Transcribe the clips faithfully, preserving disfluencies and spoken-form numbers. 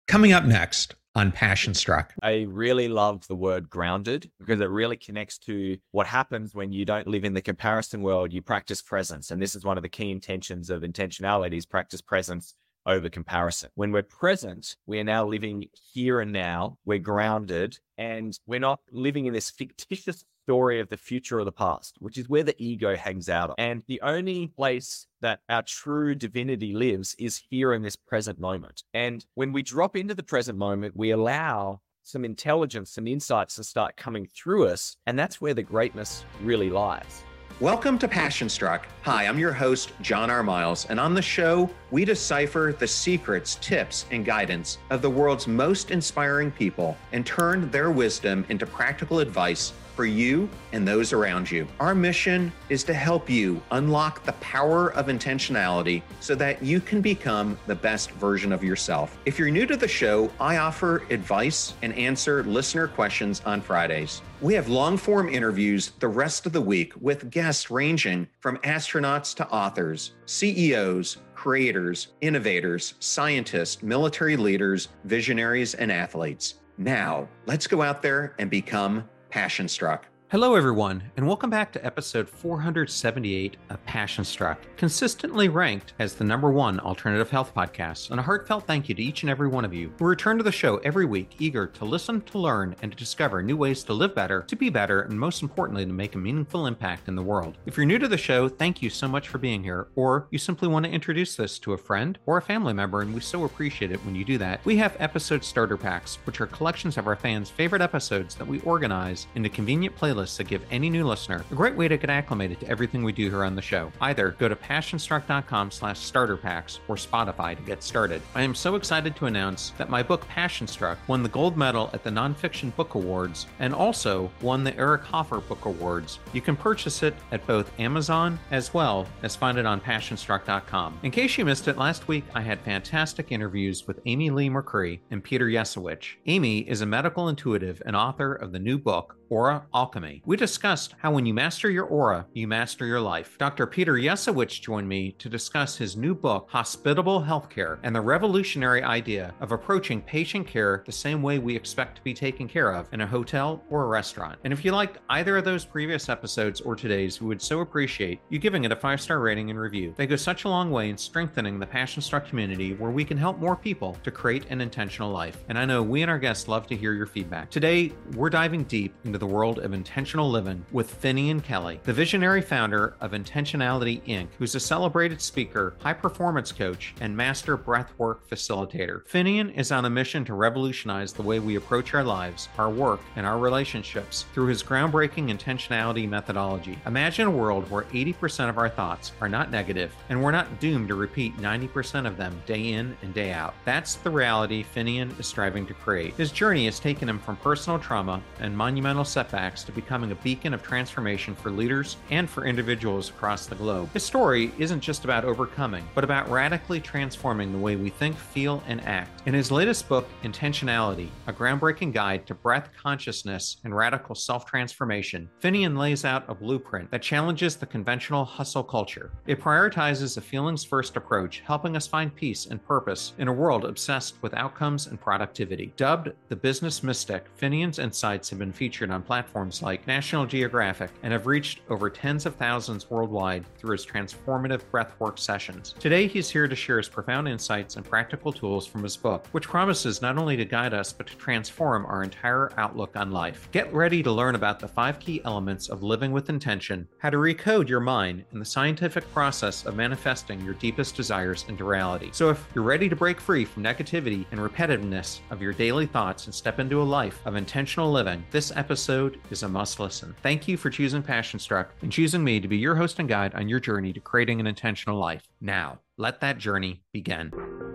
Coming up next on Passion Struck. I really love the word grounded because it really connects to what happens when you don't live in the comparison world, you practice presence. And this is one of the key intentions of intentionality is practice presence over comparison. When we're present, we are now living here and now, we're grounded, and we're not living in this fictitious story of the future or the past, which is where the ego hangs out. And the only place that our true divinity lives is here in this present moment. And when we drop into the present moment, we allow some intelligence, some insights to start coming through us. And that's where the greatness really lies. Welcome to Passion Struck. Hi, I'm your host, John R. Miles, and on the show, we decipher the secrets, tips, and guidance of the world's most inspiring people and turn their wisdom into practical advice for you and those around you. Our mission is to help you unlock the power of intentionality so that you can become the best version of yourself. If you're new to the show, I offer advice and answer listener questions on Fridays. We have long-form interviews the rest of the week with guests ranging from astronauts to authors, C E Os, creators, innovators, scientists, military leaders, visionaries, and athletes. Now, let's go out there and become Passion Struck. Hello, everyone, and welcome back to episode four hundred seventy-eight of Passion Struck, consistently ranked as the number one alternative health podcast. And a heartfelt thank you to each and every one of you who return to the show every week, eager to listen, to learn, and to discover new ways to live better, to be better, and most importantly, to make a meaningful impact in the world. If you're new to the show, thank you so much for being here, or you simply want to introduce this to a friend or a family member, and we so appreciate it when you do that. We have episode starter packs, which are collections of our fans' favorite episodes that we organize into convenient playlists that give any new listener a great way to get acclimated to everything we do here on the show. Either go to passionstruck.com slash starter packs or Spotify to get started. I am so excited to announce that my book Passion Struck won the gold medal at the Nonfiction Book Awards and also won the Eric Hoffer Book Awards. You can purchase it at both Amazon as well as find it on passionstruck dot com. In case you missed it, last week I had fantastic interviews with Amy Lee McCree and Peter Yesewich. Amy is a medical intuitive and author of the new book Aura Alchemy. We discussed how when you master your aura, you master your life. Doctor Peter Yesewich joined me to discuss his new book, Hospitable Healthcare, and the revolutionary idea of approaching patient care the same way we expect to be taken care of in a hotel or a restaurant. And if you liked either of those previous episodes or today's, we would so appreciate you giving it a five-star rating and review. They go such a long way in strengthening the Passion Struck community where we can help more people to create an intentional life. And I know we and our guests love to hear your feedback. Today, we're diving deep into the world of intentional living with Finian Kelly, the visionary founder of Intentionality Incorporated, who's a celebrated speaker, high-performance coach, and master breathwork facilitator. Finian is on a mission to revolutionize the way we approach our lives, our work, and our relationships through his groundbreaking intentionality methodology. Imagine a world where eighty percent of our thoughts are not negative, and we're not doomed to repeat ninety percent of them day in and day out. That's the reality Finian is striving to create. His journey has taken him from personal trauma and monumental setbacks to becoming a beacon of transformation for leaders and for individuals across the globe. His story isn't just about overcoming, but about radically transforming the way we think, feel, and act. In his latest book, Intentionality, a groundbreaking guide to breath consciousness and radical self-transformation, Finian lays out a blueprint that challenges the conventional hustle culture. It prioritizes a feelings-first approach, helping us find peace and purpose in a world obsessed with outcomes and productivity. Dubbed the business mystic, Finian's insights have been featured on platforms like National Geographic and have reached over tens of thousands worldwide through his transformative breathwork sessions. Today, he's here to share his profound insights and practical tools from his book, which promises not only to guide us, but to transform our entire outlook on life. Get ready to learn about the five key elements of living with intention, how to recode your mind, and the scientific process of manifesting your deepest desires into reality. So if you're ready to break free from negativity and repetitiveness of your daily thoughts and step into a life of intentional living, this episode is a must listen. Thank you for choosing Passion Struck and choosing me to be your host and guide on your journey to creating an intentional life. Now, let that journey begin.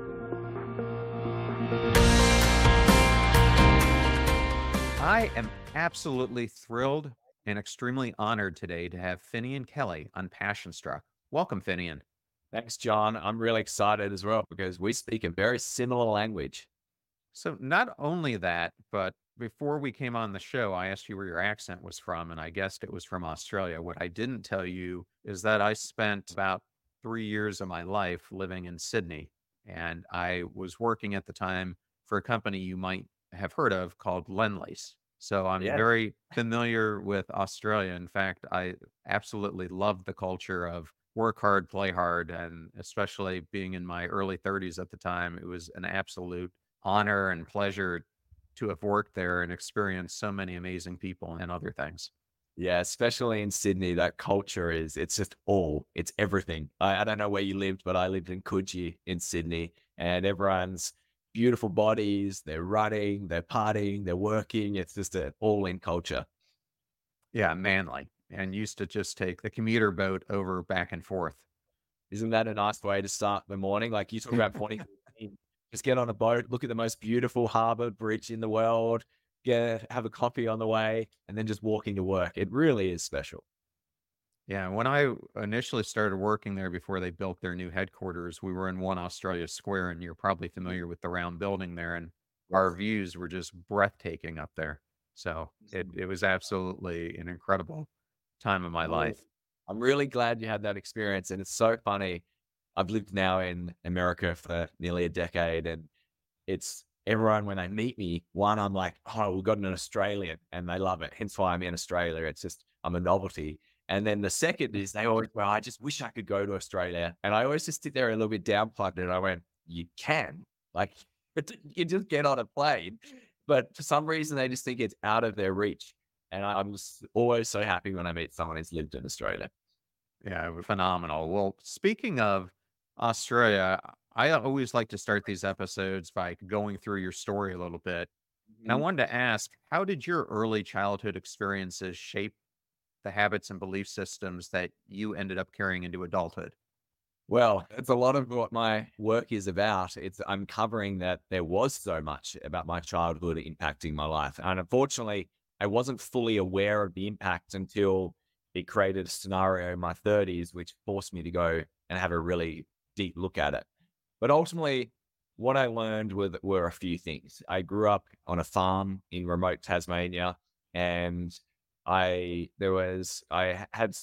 I am absolutely thrilled and extremely honored today to have Finian Kelly on Passion Struck. Welcome, Finian. Thanks, John. I'm really excited as well because we speak a very similar language. So not only that, but before we came on the show, I asked you where your accent was from, and I guessed it was from Australia. What I didn't tell you is that I spent about three years of my life living in Sydney, and I was working at the time for a company you might have heard of called Lendlease. So I'm Yeah. very familiar with Australia. In fact, I absolutely love the culture of work hard, play hard, and especially being in my early thirties at the time, it was an absolute honor and pleasure to have worked there and experienced so many amazing people and other things. Yeah, especially in Sydney, that culture is, it's just all, it's everything. I, I don't know where you lived, but I lived in Coogee in Sydney, and everyone's beautiful bodies, they're running, they're partying, they're working. It's just an all in culture. Yeah, Manly, and used to just take the commuter boat over back and forth. Isn't that a nice way to start the morning? Like you talk about twenty fifteen, just get on a boat, look at the most beautiful harbor bridge in the world, get, have a coffee on the way, and then just walking to work. It really is special. Yeah, when I initially started working there before they built their new headquarters, we were in One Australia Square, and you're probably familiar with the round building there, and our views were just breathtaking up there. So it it was absolutely an incredible time of my I'm really, life. I'm really glad you had that experience. And it's so funny. I've lived now in America for nearly a decade, and it's everyone when they meet me, one, I'm like, oh, we've got an Australian, and they love it. Hence why I'm in Australia. It's just, I'm a novelty. And then the second is they always, well, I just wish I could go to Australia. And I always just sit there a little bit downplugged, and I went, you can. Like, you just get on a plane. But for some reason, they just think it's out of their reach. And I- I'm just always so happy when I meet someone who's lived in Australia. Yeah, it was phenomenal. Well, speaking of Australia, I always like to start these episodes by going through your story a little bit. And I Mhm. wanted to ask, how did your early childhood experiences shape the habits and belief systems that you ended up carrying into adulthood? Well, it's a lot of what my work is about. It's uncovering that there was so much about my childhood impacting my life. And unfortunately, I wasn't fully aware of the impact until it created a scenario in my thirties, which forced me to go and have a really deep look at it. But ultimately, what I learned were, were a few things. I grew up on a farm in remote Tasmania, and I there was I had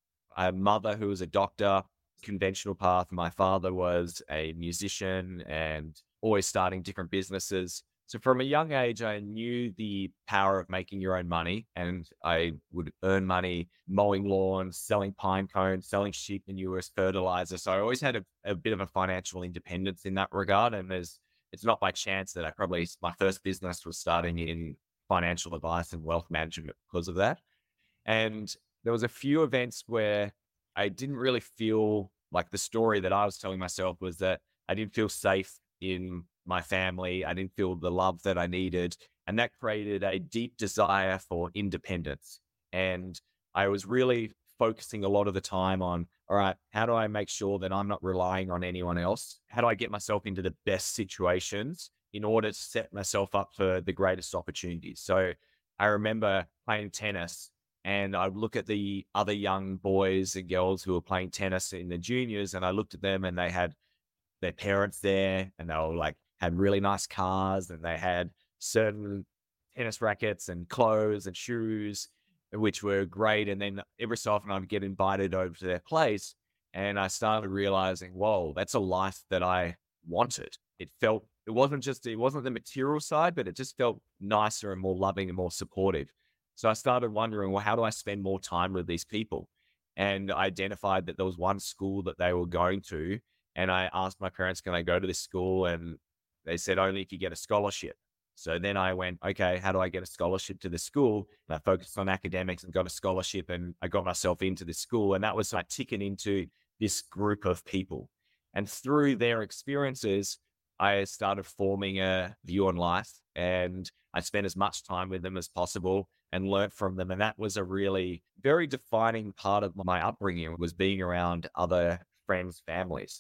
a mother who was a doctor, conventional path. My father was a musician and always starting different businesses. So from a young age, I knew the power of making your own money, and I would earn money mowing lawns, selling pine cones, selling sheep manure as fertilizer. So I always had a, a bit of a financial independence in that regard. And there's, it's not by chance that I probably, my first business was starting in financial advice and wealth management because of that. And there was a few events where I didn't really feel like the story that I was telling myself was that I didn't feel safe in my family. I didn't feel the love that I needed. And that created a deep desire for independence. And I was really focusing a lot of the time on, all right, how do I make sure that I'm not relying on anyone else? How do I get myself into the best situations in order to set myself up for the greatest opportunities? So I remember playing tennis, and I look at the other young boys and girls who were playing tennis in the juniors, and I looked at them and they had their parents there, and they were like, had really nice cars, and they had certain tennis rackets and clothes and shoes, which were great. And then every so often I'd get invited over to their place, and I started realizing, whoa, that's a life that I wanted. It felt, it wasn't just, it wasn't the material side, but it just felt nicer and more loving and more supportive. So I started wondering, well, how do I spend more time with these people? And I identified that there was one school that they were going to, and I asked my parents, can I go to this school? And they said, only if you get a scholarship. So then I went, okay, how do I get a scholarship to the school? And I focused on academics and got a scholarship, and I got myself into this school. And that was my ticket into this group of people. And through their experiences, I started forming a view on life, and I spent as much time with them as possible and learnt from them. And that was a really very defining part of my upbringing, was being around other friends, families.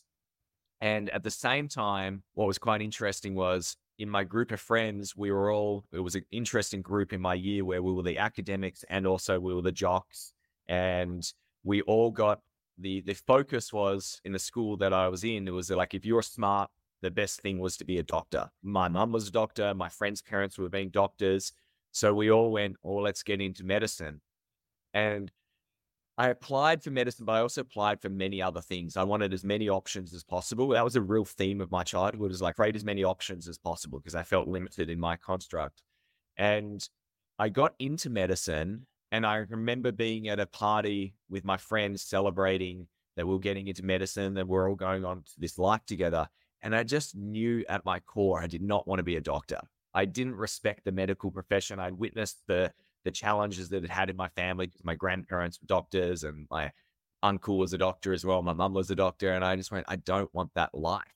And at the same time, what was quite interesting was in my group of friends, we were all, it was an interesting group in my year where we were the academics and also we were the jocks. And we all got the, the focus was in the school that I was in. It was like, if you're smart, the best thing was to be a doctor. My mum was a doctor. My friends' parents were being doctors. So we all went, oh, let's get into medicine. And I applied for medicine, but I also applied for many other things. I wanted as many options as possible. That was a real theme of my childhood, was like create as many options as possible because I felt limited in my construct. And I got into medicine, and I remember being at a party with my friends celebrating that we were getting into medicine, that we're all going on to this life together. And I just knew at my core, I did not want to be a doctor. I didn't respect the medical profession. I'd witnessed the the challenges that it had in my family because my grandparents were doctors and my uncle was a doctor as well. My mum was a doctor. And I just went, I don't want that life.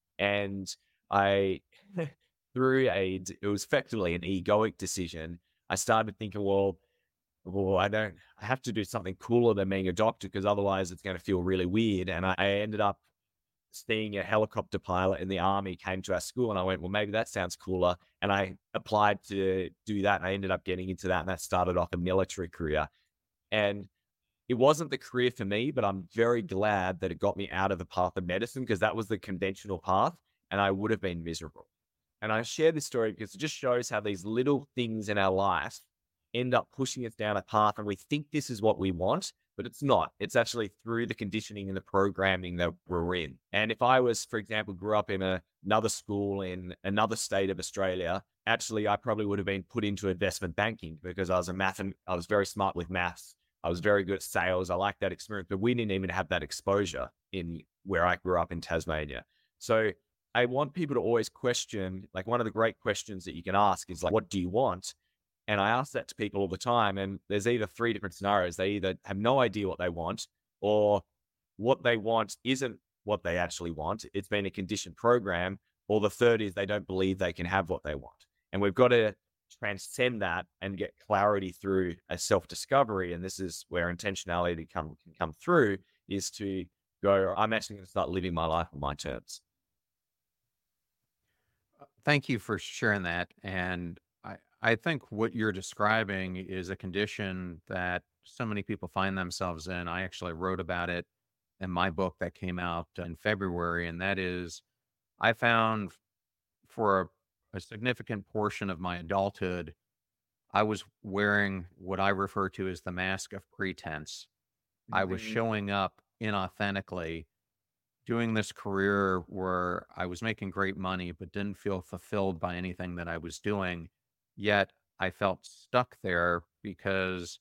And I, through a, it was effectively an egoic decision. I started thinking, well, well, I don't, I have to do something cooler than being a doctor because otherwise it's going to feel really weird. And I, I ended up seeing a helicopter pilot in the army came to our school, and I went, well, maybe that sounds cooler. And I applied to do that, and I ended up getting into that, and that started off a military career. And it wasn't the career for me, but I'm very glad that it got me out of the path of medicine because that was the conventional path, and I would have been miserable. And I share this story because it just shows how these little things in our life end up pushing us down a path, and we think this is what we want, but it's not. It's actually through the conditioning and the programming that we're in. And if I was, for example, grew up in a, another school in another state of Australia, actually, I probably would have been put into investment banking because I was a math and I was very smart with maths. I was very good at sales. I liked that experience, but we didn't even have that exposure in where I grew up in Tasmania. So I want people to always question, like one of the great questions that you can ask is like, what do you want? And I ask that to people all the time. And there's either three different scenarios. They either have no idea what they want, or what they want isn't what they actually want. It's been a conditioned program. Or the third is they don't believe they can have what they want. And we've got to transcend that and get clarity through a self-discovery. And this is where intentionality come, can come through, is to go, I'm actually going to start living my life on my terms. Thank you for sharing that. And I, I think what you're describing is a condition that so many people find themselves in. I actually wrote about it in my book that came out in February. And that is, I found for a, a significant portion of my adulthood, I was wearing what I refer to as the mask of pretense. I was Mhm. showing up inauthentically, doing this career where I was making great money, but didn't feel fulfilled by anything that I was doing. Yet I felt stuck there because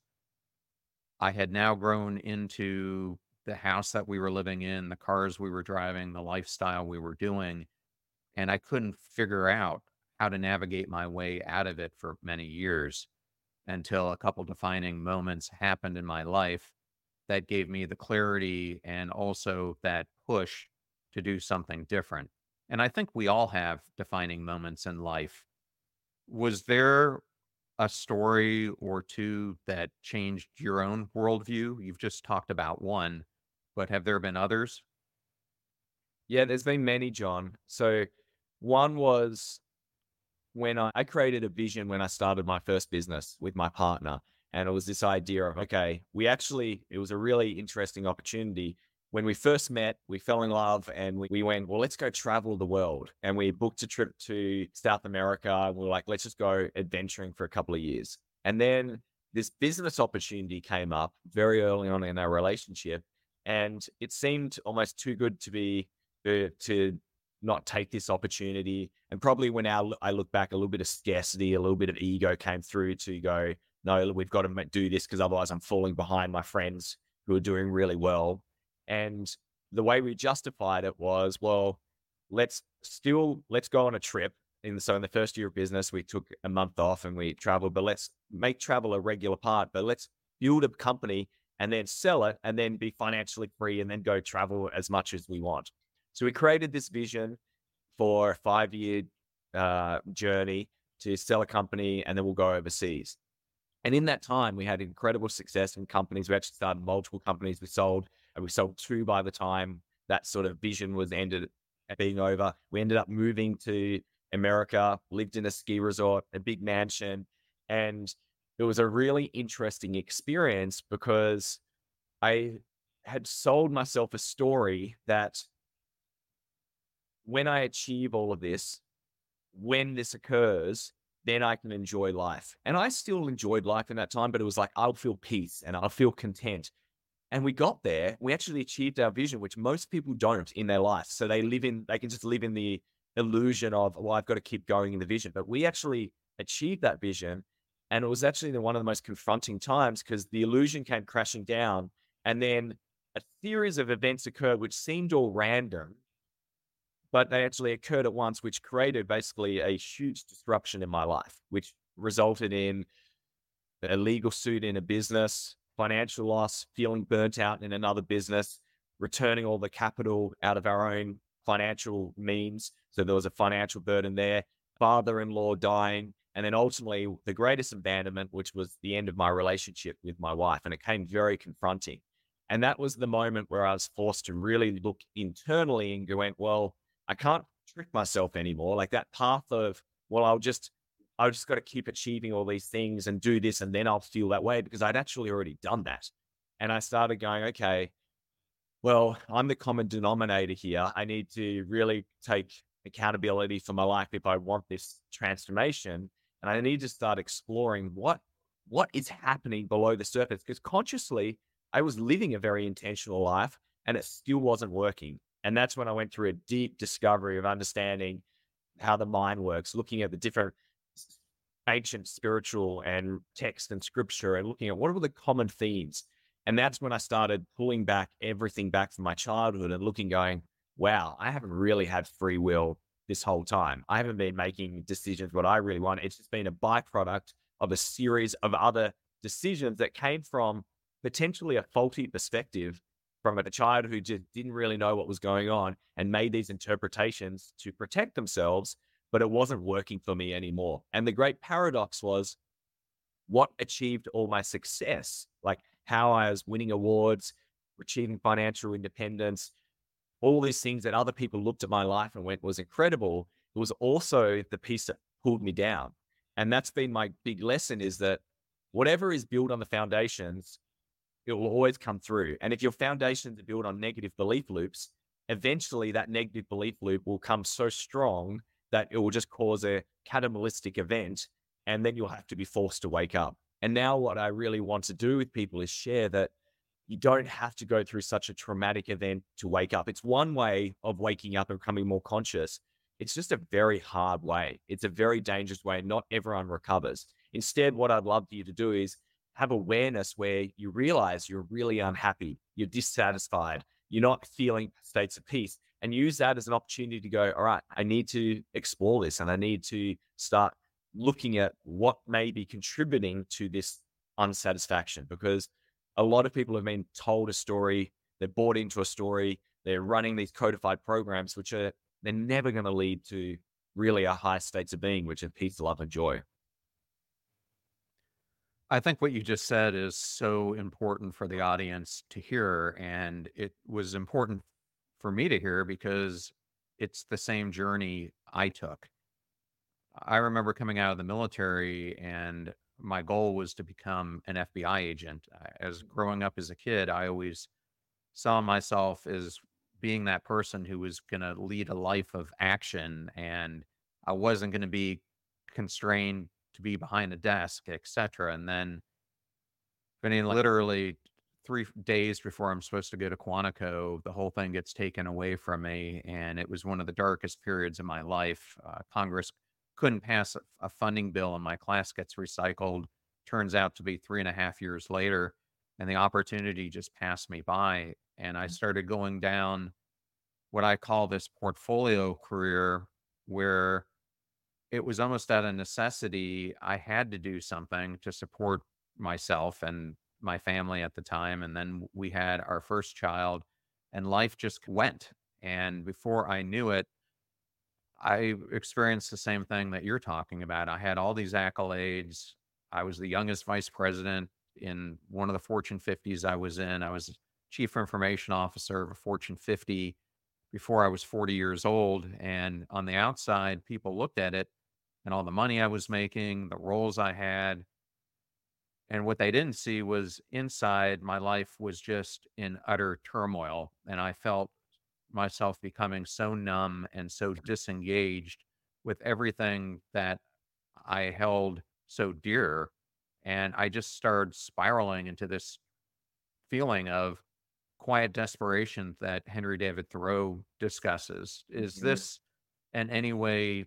I had now grown into the house that we were living in, the cars we were driving, the lifestyle we were doing. And I couldn't figure out how to navigate my way out of it for many years until a couple defining moments happened in my life that gave me the clarity and also that push to do something different. And I think we all have defining moments in life. Was there a story or two that changed your own worldview? You've just talked about one, but have there been others? Yeah, there's been many, John. So one was when I, I created a vision when I started my first business with my partner. And it was this idea of, okay, we actually, it was a really interesting opportunity. When we first met, we fell in love and we, we went, well, let's go travel the world. And we booked a trip to South America. We were like, let's just go adventuring for a couple of years. And then this business opportunity came up very early on in our relationship. And it seemed almost too good to be, to, to not take this opportunity. And probably when our, I look back, a little bit of scarcity, a little bit of ego came through to go, no, we've got to do this because otherwise I'm falling behind my friends who are doing really well. And the way we justified it was, well, let's still, let's go on a trip. And so in the first year of business, we took a month off and we traveled, but let's make travel a regular part, but let's build a company and then sell it and then be financially free and then go travel as much as we want. So we created this vision for a five-year uh, journey to sell a company, and then we'll go overseas. And in that time, we had incredible success in companies. We actually started multiple companies. We sold, and we sold two by the time that sort of vision was ended at being over. We ended up moving to America, lived in a ski resort, a big mansion, and it was a really interesting experience because I had sold myself a story that when I achieve all of this, when this occurs, then I can enjoy life. And I still enjoyed life in that time, but it was like, I'll feel peace and I'll feel content. And we got there, we actually achieved our vision, which most people don't in their life. So they live in, they can just live in the illusion of, well, I've got to keep going in the vision. But we actually achieved that vision. And it was actually the, one of the most confronting times because the illusion came crashing down. And then a series of events occurred, which seemed all random, but they actually occurred at once, which created basically a huge disruption in my life, which resulted in a legal suit in a business, financial loss, feeling burnt out in another business, returning all the capital out of our own financial means. So there was a financial burden there, father-in-law dying, and then ultimately the greatest abandonment, which was the end of my relationship with my wife. And it came very confronting. And that was the moment where I was forced to really look internally and go, went, well, I can't trick myself anymore. Like that path of, well, I'll just I just got to keep achieving all these things and do this, and then I'll feel that way because I'd actually already done that. And I started going, okay, well, I'm the common denominator here. I need to really take accountability for my life if I want this transformation. And I need to start exploring what, what is happening below the surface, because consciously I was living a very intentional life and it still wasn't working. And that's when I went through a deep discovery of understanding how the mind works, looking at the different ancient spiritual and text and scripture and looking at what are the common themes. And that's when I started pulling back everything back from my childhood and looking, going, wow, I haven't really had free will this whole time. I haven't been making decisions what I really want. It's just been a byproduct of a series of other decisions that came from potentially a faulty perspective from a child who just didn't really know what was going on and made these interpretations to protect themselves, but it wasn't working for me anymore. And the great paradox was what achieved all my success, like how I was winning awards, achieving financial independence, all these things that other people looked at my life and went was incredible. It was also the piece that pulled me down. And that's been my big lesson, is that whatever is built on the foundations, it will always come through. And if your foundations are built on negative belief loops, eventually that negative belief loop will come so strong that it will just cause a catalytic event, and then you'll have to be forced to wake up. And now what I really want to do with people is share that you don't have to go through such a traumatic event to wake up. It's one way of waking up and becoming more conscious. It's just a very hard way. It's a very dangerous way. Not everyone recovers. Instead, what I'd love for you to do is have awareness where you realize you're really unhappy, you're dissatisfied, you're not feeling states of peace, and use that as an opportunity to go, all right, I need to explore this and I need to start looking at what may be contributing to this unsatisfaction. Because a lot of people have been told a story, they're bought into a story, they're running these codified programs, which are, they're never going to lead to really a high states of being, which are peace, love, and joy. I think what you just said is so important for the audience to hear. And it was important for me to hear because it's the same journey I took. I remember coming out of the military and my goal was to become an F B I agent. Uh, As growing up as a kid, I always saw myself as being that person who was going to lead a life of action, and I wasn't going to be constrained to be behind a desk, et cetera. And then, I mean, literally three days before I'm supposed to go to Quantico, the whole thing gets taken away from me. And it was one of the darkest periods of my life. Uh, Congress couldn't pass a, a funding bill, and my class gets recycled. Turns out to be three and a half years later, and the opportunity just passed me by. And I started going down what I call this portfolio career, where it was almost out of necessity. I had to do something to support myself and my family at the time. And then we had our first child, and life just went. And before I knew it, I experienced the same thing that you're talking about. I had all these accolades. I was the youngest vice president in one of the Fortune fifties I was in. I was chief information officer of a Fortune fifty before I was forty years old. And on the outside, people looked at it and all the money I was making, the roles I had. And what they didn't see was inside, my life was just in utter turmoil. And I felt myself becoming so numb and so disengaged with everything that I held so dear. And I just started spiraling into this feeling of quiet desperation that Henry David Thoreau discusses. Is Mhm. this in any way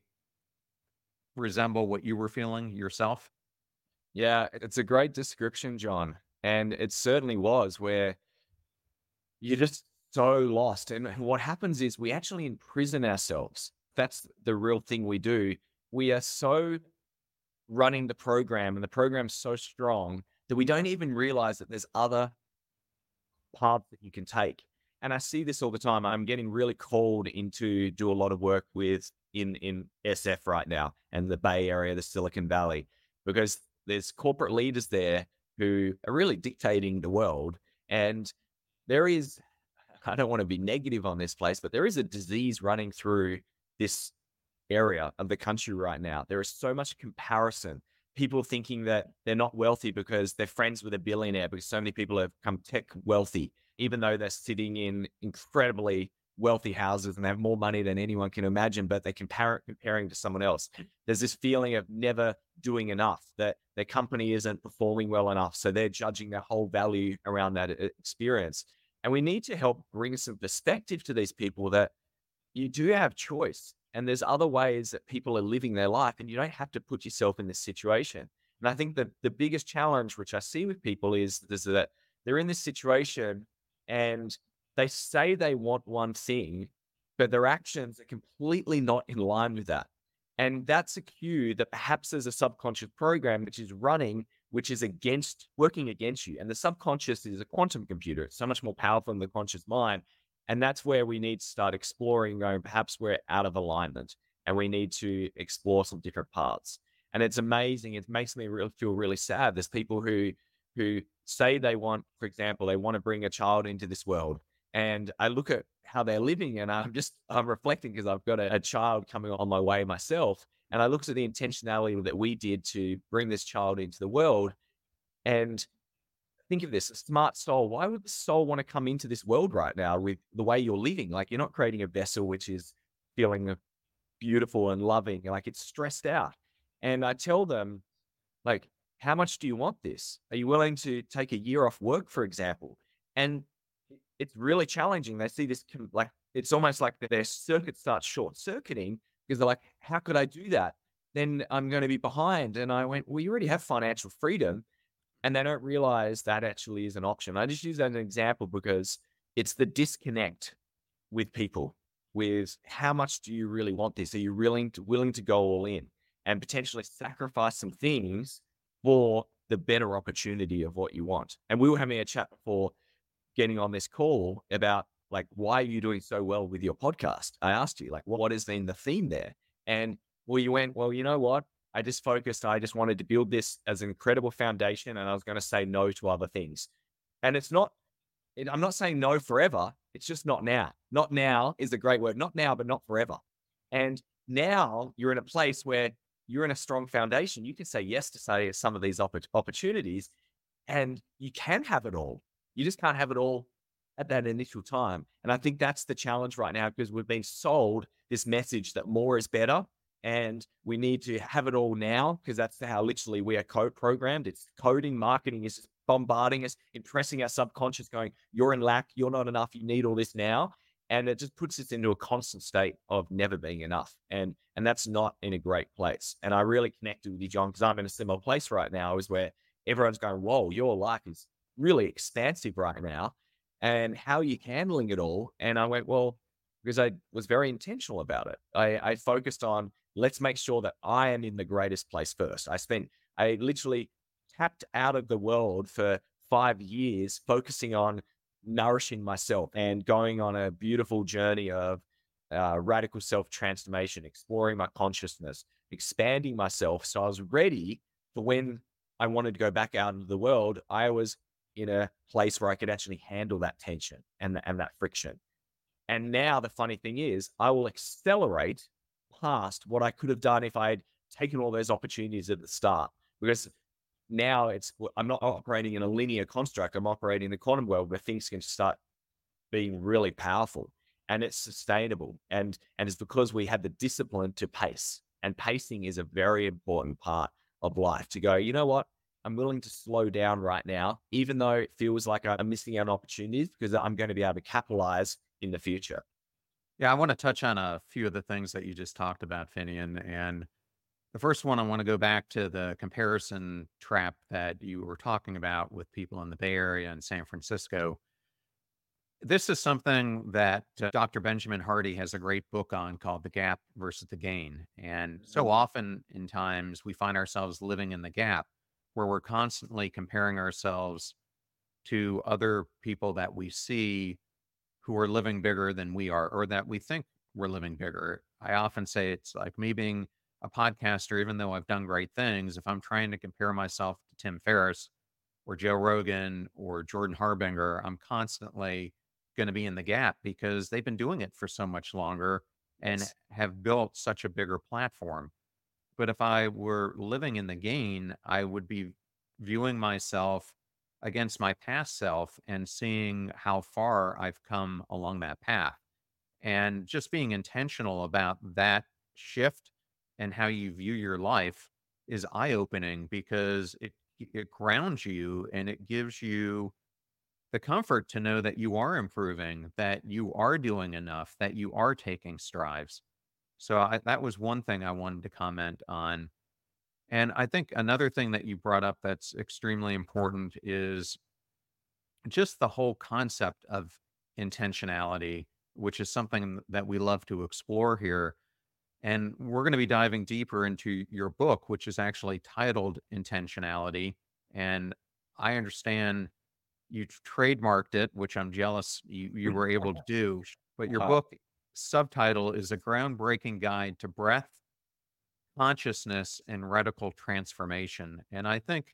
resemble what you were feeling yourself? Yeah, it's a great description, John. And it certainly was where you're just so lost. And what happens is we actually imprison ourselves. That's the real thing we do. We are so running the program, and the program's so strong that we don't even realize that there's other paths that you can take. And I see this all the time. I'm getting really called into do a lot of work with in in S F right now and the Bay Area, the Silicon Valley, because there's corporate leaders there who are really dictating the world. And there is, I don't want to be negative on this place, but there is a disease running through this area of the country right now. There is so much comparison. People thinking that they're not wealthy because they're friends with a billionaire, because so many people have become tech wealthy, even though they're sitting in incredibly wealthy houses and they have more money than anyone can imagine, but they compare comparing to someone else. There's this feeling of never doing enough, that their company isn't performing well enough. So they're judging their whole value around that e- experience. And we need to help bring some perspective to these people that you do have choice, and there's other ways that people are living their life, and you don't have to put yourself in this situation. And I think that the biggest challenge which I see with people is, is that they're in this situation and they say they want one thing, but their actions are completely not in line with that. And that's a cue that perhaps there's a subconscious program which is running, which is against working against you. And the subconscious is a quantum computer. It's so much more powerful than the conscious mind. And that's where we need to start exploring, going, perhaps we're out of alignment and we need to explore some different paths. And it's amazing. It makes me really feel really sad. There's people who, who say they want, for example, they want to bring a child into this world. And I look at how they're living and I'm just, I'm reflecting because I've got a, a child coming on my way myself. And I looked at the intentionality that we did to bring this child into the world. And think of this, a smart soul. Why would the soul want to come into this world right now with the way you're living? Like, you're not creating a vessel which is feeling beautiful and loving, like it's stressed out. And I tell them, like, how much do you want this? Are you willing to take a year off work, for example? And it's really challenging. They see this com- like, it's almost like their circuit starts short circuiting because they're like, how could I do that? Then I'm going to be behind. And I went, well, you already have financial freedom, and they don't realize that actually is an option. I just use that as an example because it's the disconnect with people, with how much do you really want this? Are you willing to willing to go all in and potentially sacrifice some things for the better opportunity of what you want? And we were having a chat before getting on this call about, like, why are you doing so well with your podcast? I asked you, like, what has been the theme there? And well, you went, well, you know what? I just focused, I just wanted to build this as an incredible foundation, and I was going to say no to other things. And it's not, it, I'm not saying no forever. It's just not now. Not now is a great word. Not now, but not forever. And now you're in a place where you're in a strong foundation. You can say yes to say some of these opp- opportunities, and you can have it all. You just can't have it all at that initial time. And I think that's the challenge right now, because we've been sold this message that more is better and we need to have it all now, because that's how literally we are code programmed. It's coding, marketing is just bombarding us, impressing our subconscious, going, you're in lack, you're not enough, you need all this now. And it just puts us into a constant state of never being enough. And and that's not in a great place. And I really connected with you, John, because I'm in a similar place right now, is where everyone's going, whoa, your life is really expansive right now. And how are you handling it all? And I went, well, because I was very intentional about it. I, I focused on, let's make sure that I am in the greatest place first. I spent, I literally tapped out of the world for five years, focusing on nourishing myself and going on a beautiful journey of uh, radical self transformation, exploring my consciousness, expanding myself. So I was ready for when I wanted to go back out into the world. I was in a place where I could actually handle that tension and, and that friction. And now the funny thing is, I will accelerate past what I could have done if I had taken all those opportunities at the start. Because now it's, I'm not operating in a linear construct. I'm operating in the quantum world where things can start being really powerful and it's sustainable. And, and it's because we have the discipline to pace. And pacing is a very important part of life, to go, you know what? I'm willing to slow down right now, even though it feels like I'm missing out on opportunities because I'm going to be able to capitalize in the future. Yeah, I want to touch on a few of the things that you just talked about, Finian. And the first one, I want to go back to the comparison trap that you were talking about with people in the Bay Area and San Francisco. This is something that uh, Doctor Benjamin Hardy has a great book on called The Gap versus the Gain. And so often in times we find ourselves living in the gap where we're constantly comparing ourselves to other people that we see who are living bigger than we are, or that we think we're living bigger. I often say it's like me being a podcaster, even though I've done great things, if I'm trying to compare myself to Tim Ferriss or Joe Rogan or Jordan Harbinger, I'm constantly going to be in the gap because they've been doing it for so much longer and Yes. have built such a bigger platform. But if I were living in the gain, I would be viewing myself against my past self and seeing how far I've come along that path. And just being intentional about that shift and how you view your life is eye opening because it, it grounds you and it gives you the comfort to know that you are improving, that you are doing enough, that you are taking strides. So I, that was one thing I wanted to comment on. And I think another thing that you brought up that's extremely important is just the whole concept of intentionality, which is something that we love to explore here. And we're going to be diving deeper into your book, which is actually titled Intentionality. And I understand you trademarked it, which I'm jealous you, you were able to do. But your Uh, book subtitle is A Groundbreaking Guide to Breath, Consciousness, and Radical Transformation. And I think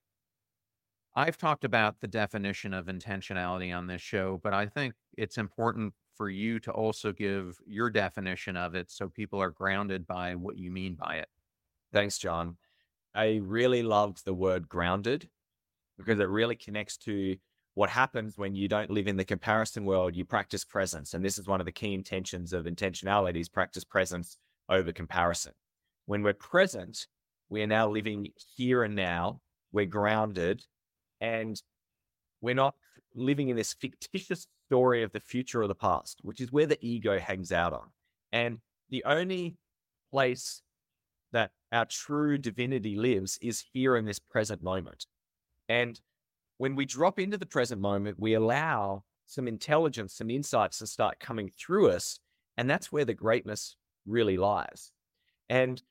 I've talked about the definition of intentionality on this show, but I think it's important for you to also give your definition of it so people are grounded by what you mean by it. Thanks, John. I really loved the word grounded because it really connects to what happens when you don't live in the comparison world. You practice presence. And this is one of the key intentions of intentionality is practice presence over comparison. When we're present, we are now living here and now. We're grounded and we're not living in this fictitious story of the future or the past, which is where the ego hangs out on. And the only place that our true divinity lives is here in this present moment. And when we drop into the present moment, we allow some intelligence, some insights to start coming through us. And that's where the greatness really lies. And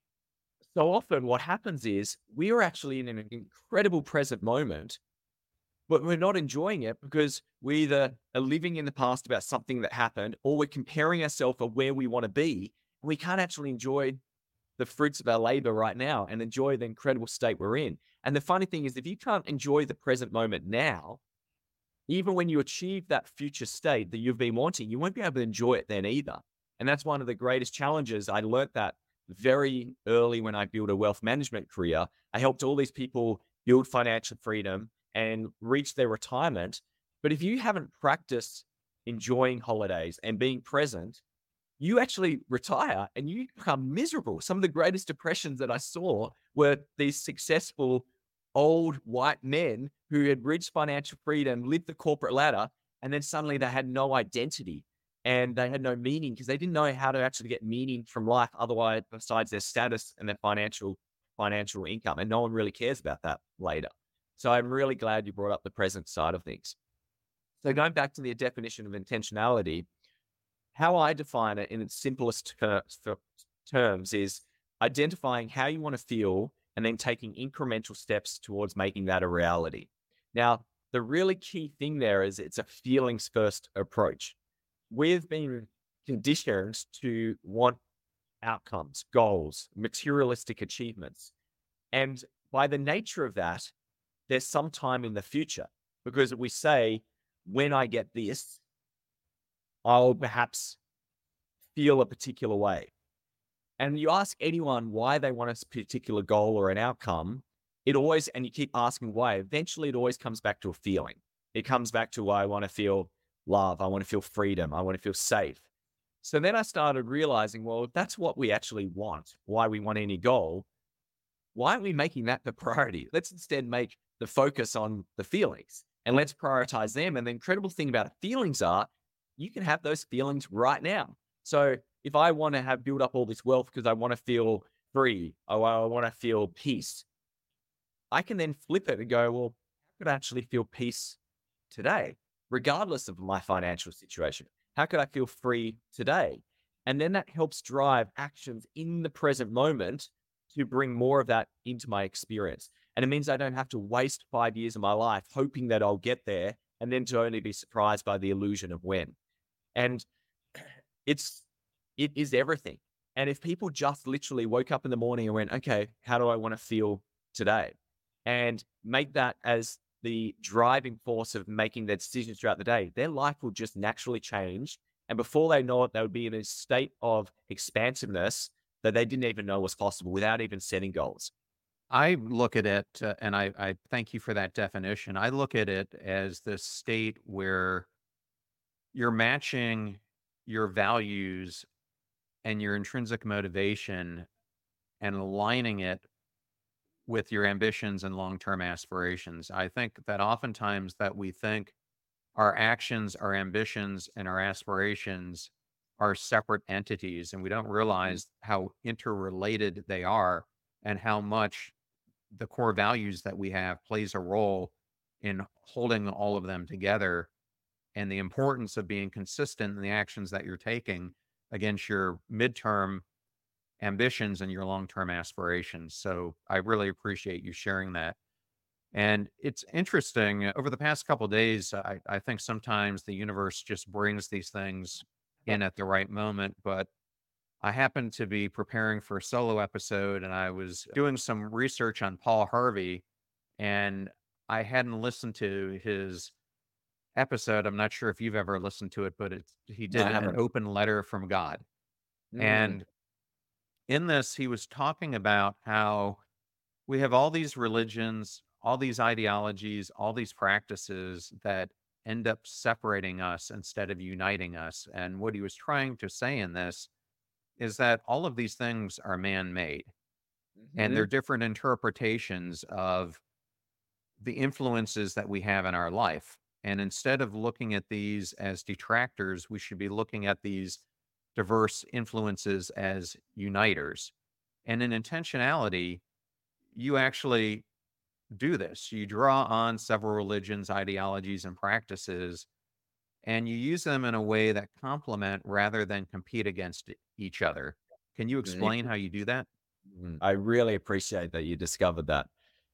so often what happens is we are actually in an incredible present moment, but we're not enjoying it because we either are living in the past about something that happened or we're comparing ourselves of where we want to be. We can't actually enjoy the fruits of our labor right now and enjoy the incredible state we're in. And the funny thing is, if you can't enjoy the present moment now, even when you achieve that future state that you've been wanting, you won't be able to enjoy it then either. And that's one of the greatest challenges. I learned that very early when I built a wealth management career. I helped all these people build financial freedom and reach their retirement. But if you haven't practiced enjoying holidays and being present, you actually retire and you become miserable. Some of the greatest depressions that I saw were these successful old white men who had reached financial freedom, lived the corporate ladder, and then suddenly they had no identity and they had no meaning because they didn't know how to actually get meaning from life otherwise besides their status and their financial financial income. And no one really cares about that later. So I'm really glad you brought up the present side of things. So going back to the definition of intentionality, how I define it in its simplest ter- terms is identifying how you want to feel and then taking incremental steps towards making that a reality. Now, the really key thing there is it's a feelings first approach. We've been conditioned to want outcomes, goals, materialistic achievements. And by the nature of that, there's some time in the future because we say, when I get this, I'll perhaps feel a particular way. And you ask anyone why they want a particular goal or an outcome, it always, and you keep asking why, eventually it always comes back to a feeling. It comes back to why I want to feel love. I want to feel freedom. I want to feel safe. So then I started realizing, well, if that's what we actually want, why we want any goal, why aren't we making that the priority? Let's instead make the focus on the feelings and let's prioritize them. And the incredible thing about feelings are you can have those feelings right now. So if I want to have build up all this wealth because I want to feel free, or I want to feel peace, I can then flip it and go, well, how could I actually feel peace today, regardless of my financial situation? How could I feel free today? And then that helps drive actions in the present moment to bring more of that into my experience. And it means I don't have to waste five years of my life hoping that I'll get there and then to only be surprised by the illusion of when. And it's, it is everything. And if people just literally woke up in the morning and went, okay, how do I want to feel today? And make that as the driving force of making their decisions throughout the day, their life will just naturally change. And before they know it, they would be in a state of expansiveness that they didn't even know was possible without even setting goals. I look at it, uh, and I, I thank you for that definition. I look at it as this state where you're matching your values and your intrinsic motivation and aligning it with your ambitions and long-term aspirations. I think that oftentimes that we think our actions, our ambitions, and our aspirations are separate entities, and we don't realize how interrelated they are and how much the core values that we have plays a role in holding all of them together, and the importance of being consistent in the actions that you're taking against your midterm ambitions and your long-term aspirations. So I really appreciate you sharing that. And it's interesting, uh, over the past couple of days, I, I think sometimes the universe just brings these things in at the right moment. But I happened to be preparing for a solo episode and I was doing some research on Paul Harvey, and I hadn't listened to his episode. I'm not sure if you've ever listened to it, but it's, he No, did I an haven't. open letter from God. Mm, And in this, he was talking about how we have all these religions, all these ideologies, all these practices that end up separating us instead of uniting us. And what he was trying to say in this is that all of these things are man made and they're mhm. different interpretations of the influences that we have in our life. And instead of looking at these as detractors, we should be looking at these diverse influences as uniters. And in intentionality, you actually do this. You draw on several religions, ideologies, and practices, and you use them in a way that complement rather than compete against e- each other. Can you explain how you do that? Mm, I really appreciate that you discovered that.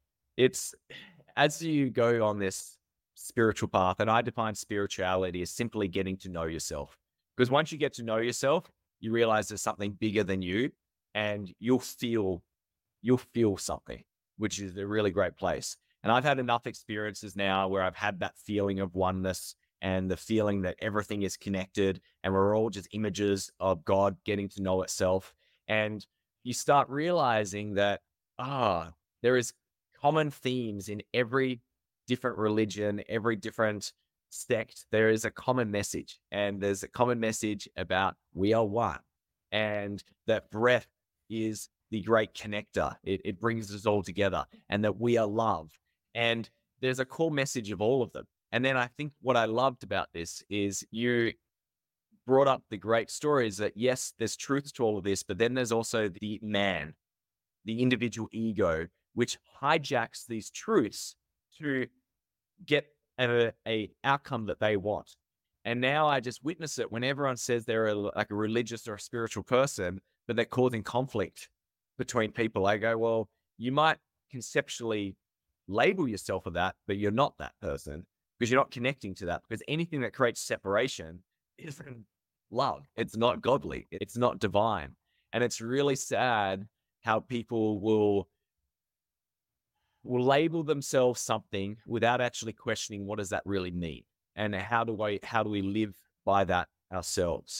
It's as you go on this spiritual path, and I define spirituality as simply getting to know yourself. Because once you get to know yourself, you realize there's something bigger than you, and you'll feel you'll feel something, which is a really great place. And I've had enough experiences now where I've had that feeling of oneness and the feeling that everything is connected and we're all just images of God getting to know itself. And you start realizing that, ah, there is common themes in every different religion, every different sect. There is a common message, and there's a common message about we are one, and that breath is the great connector. It, it brings us all together, and that we are love. And there's a core message of all of them. And then I think what I loved about this is you brought up the great stories that yes, there's truth to all of this, but then there's also the man, the individual ego, which hijacks these truths to get a, a outcome that they want. And now I just witness it when everyone says they're a, like a religious or a spiritual person, but they're causing conflict between people. I go, well, you might conceptually label yourself of that, but you're not that person because you're not connecting to that. Because anything that creates separation isn't love. It's not godly. It's not divine. And it's really sad how people will will label themselves something without actually questioning what does that really mean and how do I how do we live by that ourselves.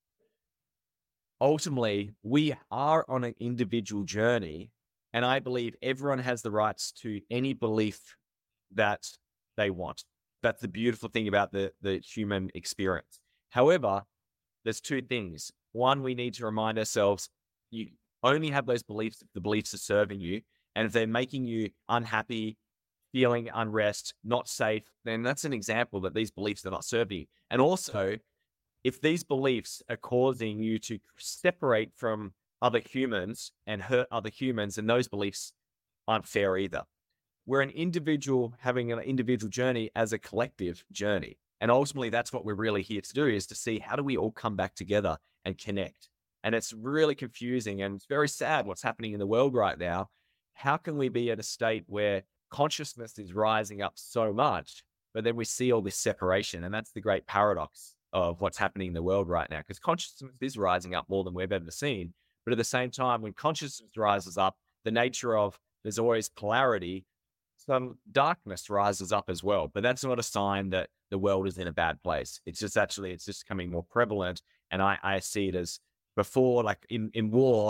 Ultimately, we are on an individual journey, and I believe everyone has the rights to any belief that they want. That's the beautiful thing about the the human experience. However, there's two things. One, we need to remind ourselves you only have those beliefs if the beliefs are serving you. And if they're making you unhappy, feeling unrest, not safe, then that's an example that these beliefs are not serving you. And also, if these beliefs are causing you to separate from other humans and hurt other humans, then those beliefs aren't fair either. We're an individual having an individual journey as a collective journey. And ultimately, that's what we're really here to do, is to see how do we all come back together and connect. And it's really confusing and it's very sad what's happening in the world right now. How can we be at a state where consciousness is rising up so much, but then we see all this separation? And that's the great paradox of what's happening in the world right now, because consciousness is rising up more than we've ever seen. But at the same time, when consciousness rises up, the nature of there's always polarity, some darkness rises up as well. But that's not a sign that the world is in a bad place. It's just actually, it's just becoming more prevalent. And I, I see it as before, like in, in war,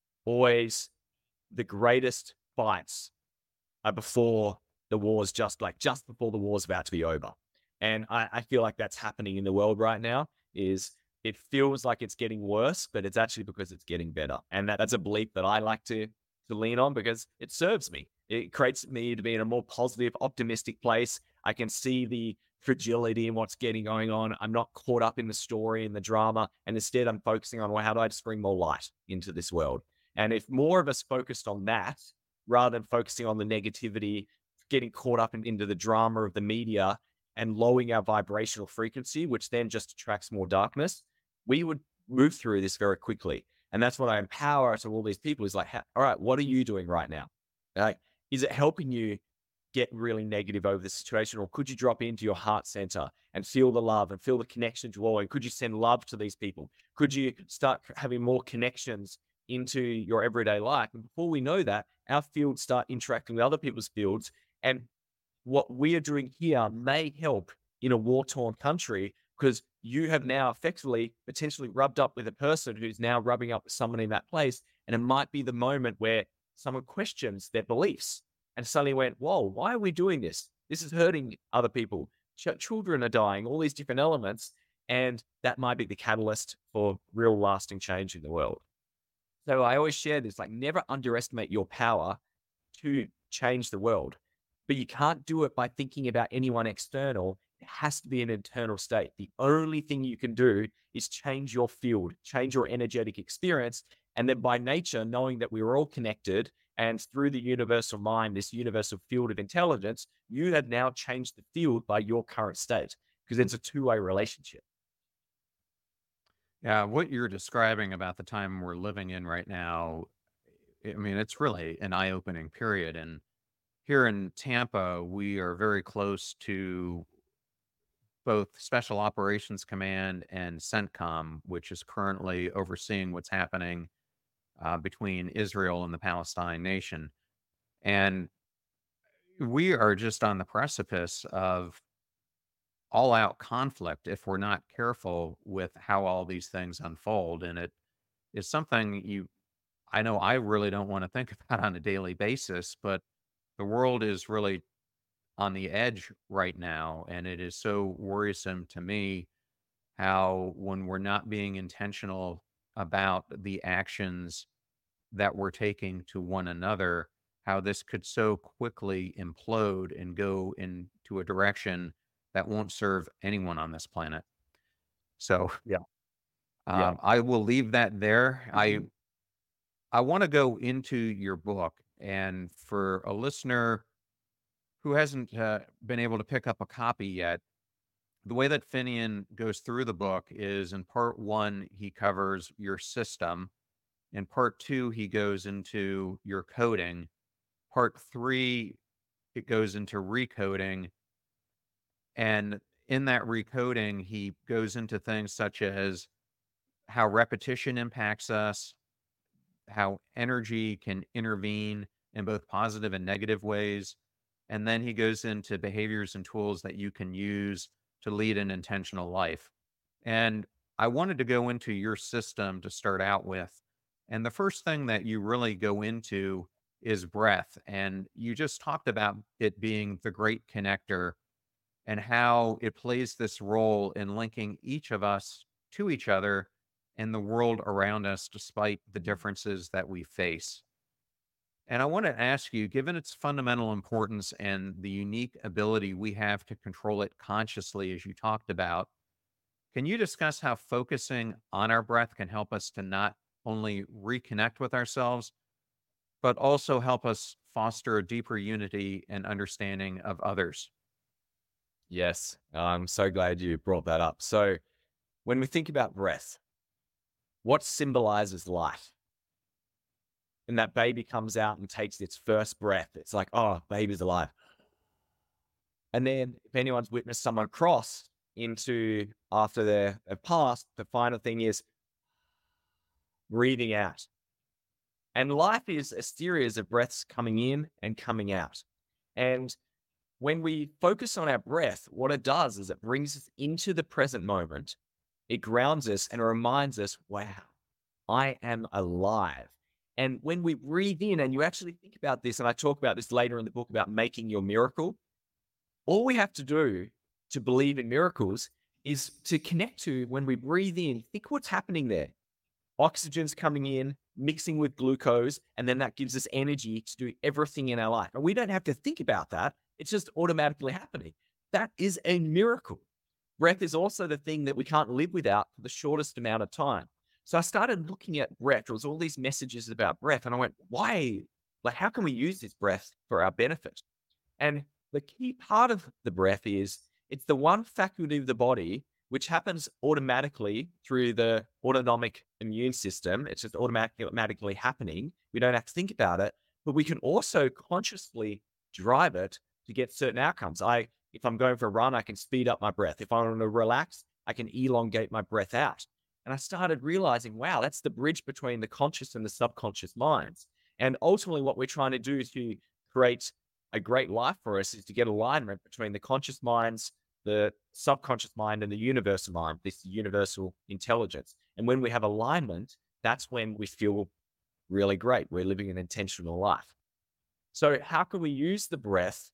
always the greatest fights are before the war's just like, just before the war's about to be over. And I, I feel like that's happening in the world right now. Is it feels like it's getting worse, but it's actually because it's getting better. And that, that's a belief that I like to, to lean on because it serves me. It creates me to be in a more positive, optimistic place. I can see the fragility in what's getting going on. I'm not caught up in the story and the drama. And instead, I'm focusing on, well, how do I just bring more light into this world? And if more of us focused on that, rather than focusing on the negativity, getting caught up in, into the drama of the media and lowering our vibrational frequency, which then just attracts more darkness, we would move through this very quickly. And that's what I empower to all these people is like, all right, what are you doing right now? Like, is it helping you get really negative over the situation? Or could you drop into your heart center and feel the love and feel the connection to all? And could you send love to these people? Could you start having more connections into your everyday life? And before we know that, our fields start interacting with other people's fields. And what we are doing here may help in a war-torn country, because you have now effectively potentially rubbed up with a person who's now rubbing up with someone in that place. And it might be the moment where someone questions their beliefs and suddenly went, whoa, why are we doing this? This is hurting other people. Ch- children are dying, all these different elements. And that might be the catalyst for real lasting change in the world. So I always share this, like, never underestimate your power to change the world, but you can't do it by thinking about anyone external. It has to be an internal state. The only thing you can do is change your field, change your energetic experience. And then by nature, knowing that we are all connected and through the universal mind, this universal field of intelligence, you have now changed the field by your current state, because it's a two-way relationship. Yeah, what you're describing about the time we're living in right now, I mean, it's really an eye-opening period. And here in Tampa, we are very close to both Special Operations Command and CENTCOM, which is currently overseeing what's happening uh, between Israel and the Palestine nation. And we are just on the precipice of all out conflict if we're not careful with how all these things unfold. And it is something you, I know I really don't want to think about on a daily basis, but the world is really on the edge right now. And it is so worrisome to me how, when we're not being intentional about the actions that we're taking to one another, how this could so quickly implode and go into a direction that won't serve anyone on this planet. So Yeah. Yeah. um, I will leave that there. I Mhm. I want to go into your book, and for a listener who hasn't uh, been able to pick up a copy yet, the way that Finian goes through the book is, in part one, he covers your system. In part two, he goes into your coding. Part three, it goes into recoding. And in that recoding, he goes into things such as how repetition impacts us, how energy can intervene in both positive and negative ways. And then he goes into behaviors and tools that you can use to lead an intentional life. And I wanted to go into your system to start out with. And the first thing that you really go into is breath. And you just talked about it being the great connector and how it plays this role in linking each of us to each other and the world around us, despite the differences that we face. And I want to ask you, given its fundamental importance and the unique ability we have to control it consciously, as you talked about, can you discuss how focusing on our breath can help us to not only reconnect with ourselves, but also help us foster a deeper unity and understanding of others? Yes, I'm so glad you brought that up. So, when we think about breath, what symbolizes life? And that baby comes out and takes its first breath. It's like, oh, baby's alive. And then, if anyone's witnessed someone cross into after they're, they've passed, the final thing is breathing out. And life is a series of breaths coming in and coming out. And when we focus on our breath, what it does is it brings us into the present moment. It grounds us and reminds us, wow, I am alive. And when we breathe in, and you actually think about this, and I talk about this later in the book about making your miracle, all we have to do to believe in miracles is to connect to when we breathe in, think what's happening there. Oxygen's coming in, mixing with glucose, and then that gives us energy to do everything in our life. And we don't have to think about that. It's just automatically happening. That is a miracle. Breath is also the thing that we can't live without for the shortest amount of time. So I started looking at breath. There was all these messages about breath, and I went, why? Like, how can we use this breath for our benefit? And the key part of the breath is it's the one faculty of the body which happens automatically through the autonomic immune system. It's just automatically, automatically happening. We don't have to think about it, but we can also consciously drive it to get certain outcomes. I, if I'm going for a run, I can speed up my breath. If I want to relax, I can elongate my breath out. And I started realizing, wow, that's the bridge between the conscious and the subconscious minds. And ultimately what we're trying to do to create a great life for us is to get alignment between the conscious minds, the subconscious mind, and the universal mind, this universal intelligence. And when we have alignment, that's when we feel really great. We're living an intentional life. So how can we use the breath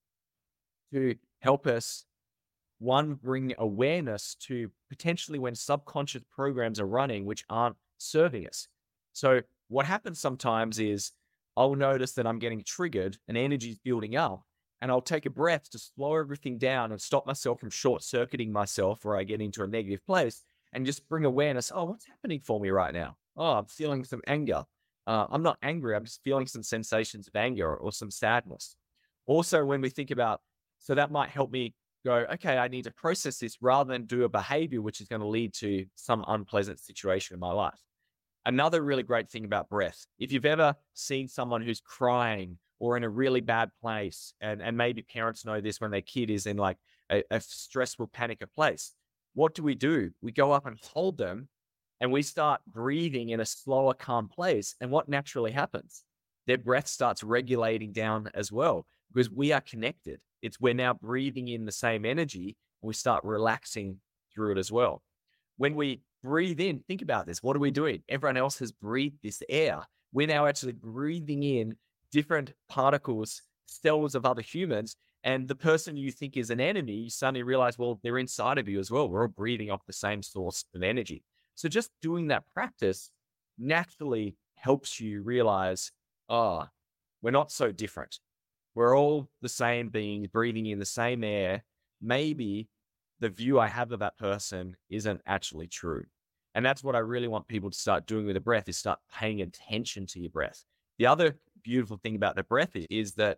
to help us, one, bring awareness to potentially when subconscious programs are running, which aren't serving us? So what happens sometimes is I'll notice that I'm getting triggered and energy's building up, and I'll take a breath to slow everything down and stop myself from short circuiting myself where I get into a negative place, and just bring awareness. Oh, what's happening for me right now? Oh, I'm feeling some anger. Uh, I'm not angry. I'm just feeling some sensations of anger or some sadness. Also, when we think about, so that might help me go, okay, I need to process this rather than do a behavior which is going to lead to some unpleasant situation in my life. Another really great thing about breath, if you've ever seen someone who's crying or in a really bad place, and, and maybe parents know this when their kid is in like a, a stressful, panic place, what do we do? We go up and hold them and we start breathing in a slower, calm place. And what naturally happens? Their breath starts regulating down as well because we are connected. It's we're now breathing in the same energy and we start relaxing through it as well. When we breathe in, think about this. What are we doing? Everyone else has breathed this air. We're now actually breathing in different particles, cells of other humans. And the person you think is an enemy, you suddenly realize, well, they're inside of you as well. We're all breathing off the same source of energy. So just doing that practice naturally helps you realize, oh, we're not so different. We're all the same beings breathing in the same air. Maybe the view I have of that person isn't actually true. And that's what I really want people to start doing with the breath, is start paying attention to your breath. The other beautiful thing about the breath is, is that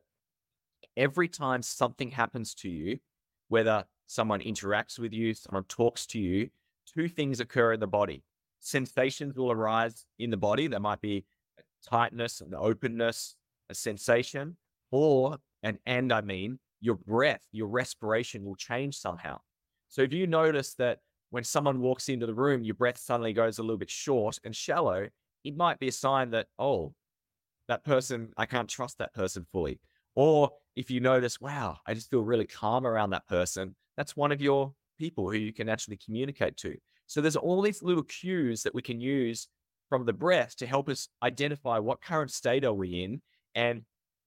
every time something happens to you, whether someone interacts with you, someone talks to you, two things occur in the body. Sensations will arise in the body. There might be a tightness, an openness, a sensation, or, and, and I mean, your breath, your respiration will change somehow. So if you notice that when someone walks into the room, your breath suddenly goes a little bit short and shallow, it might be a sign that, oh, that person, I can't trust that person fully. Or if you notice, wow, I just feel really calm around that person, that's one of your people who you can actually communicate to. So there's all these little cues that we can use from the breath to help us identify what current state are we in and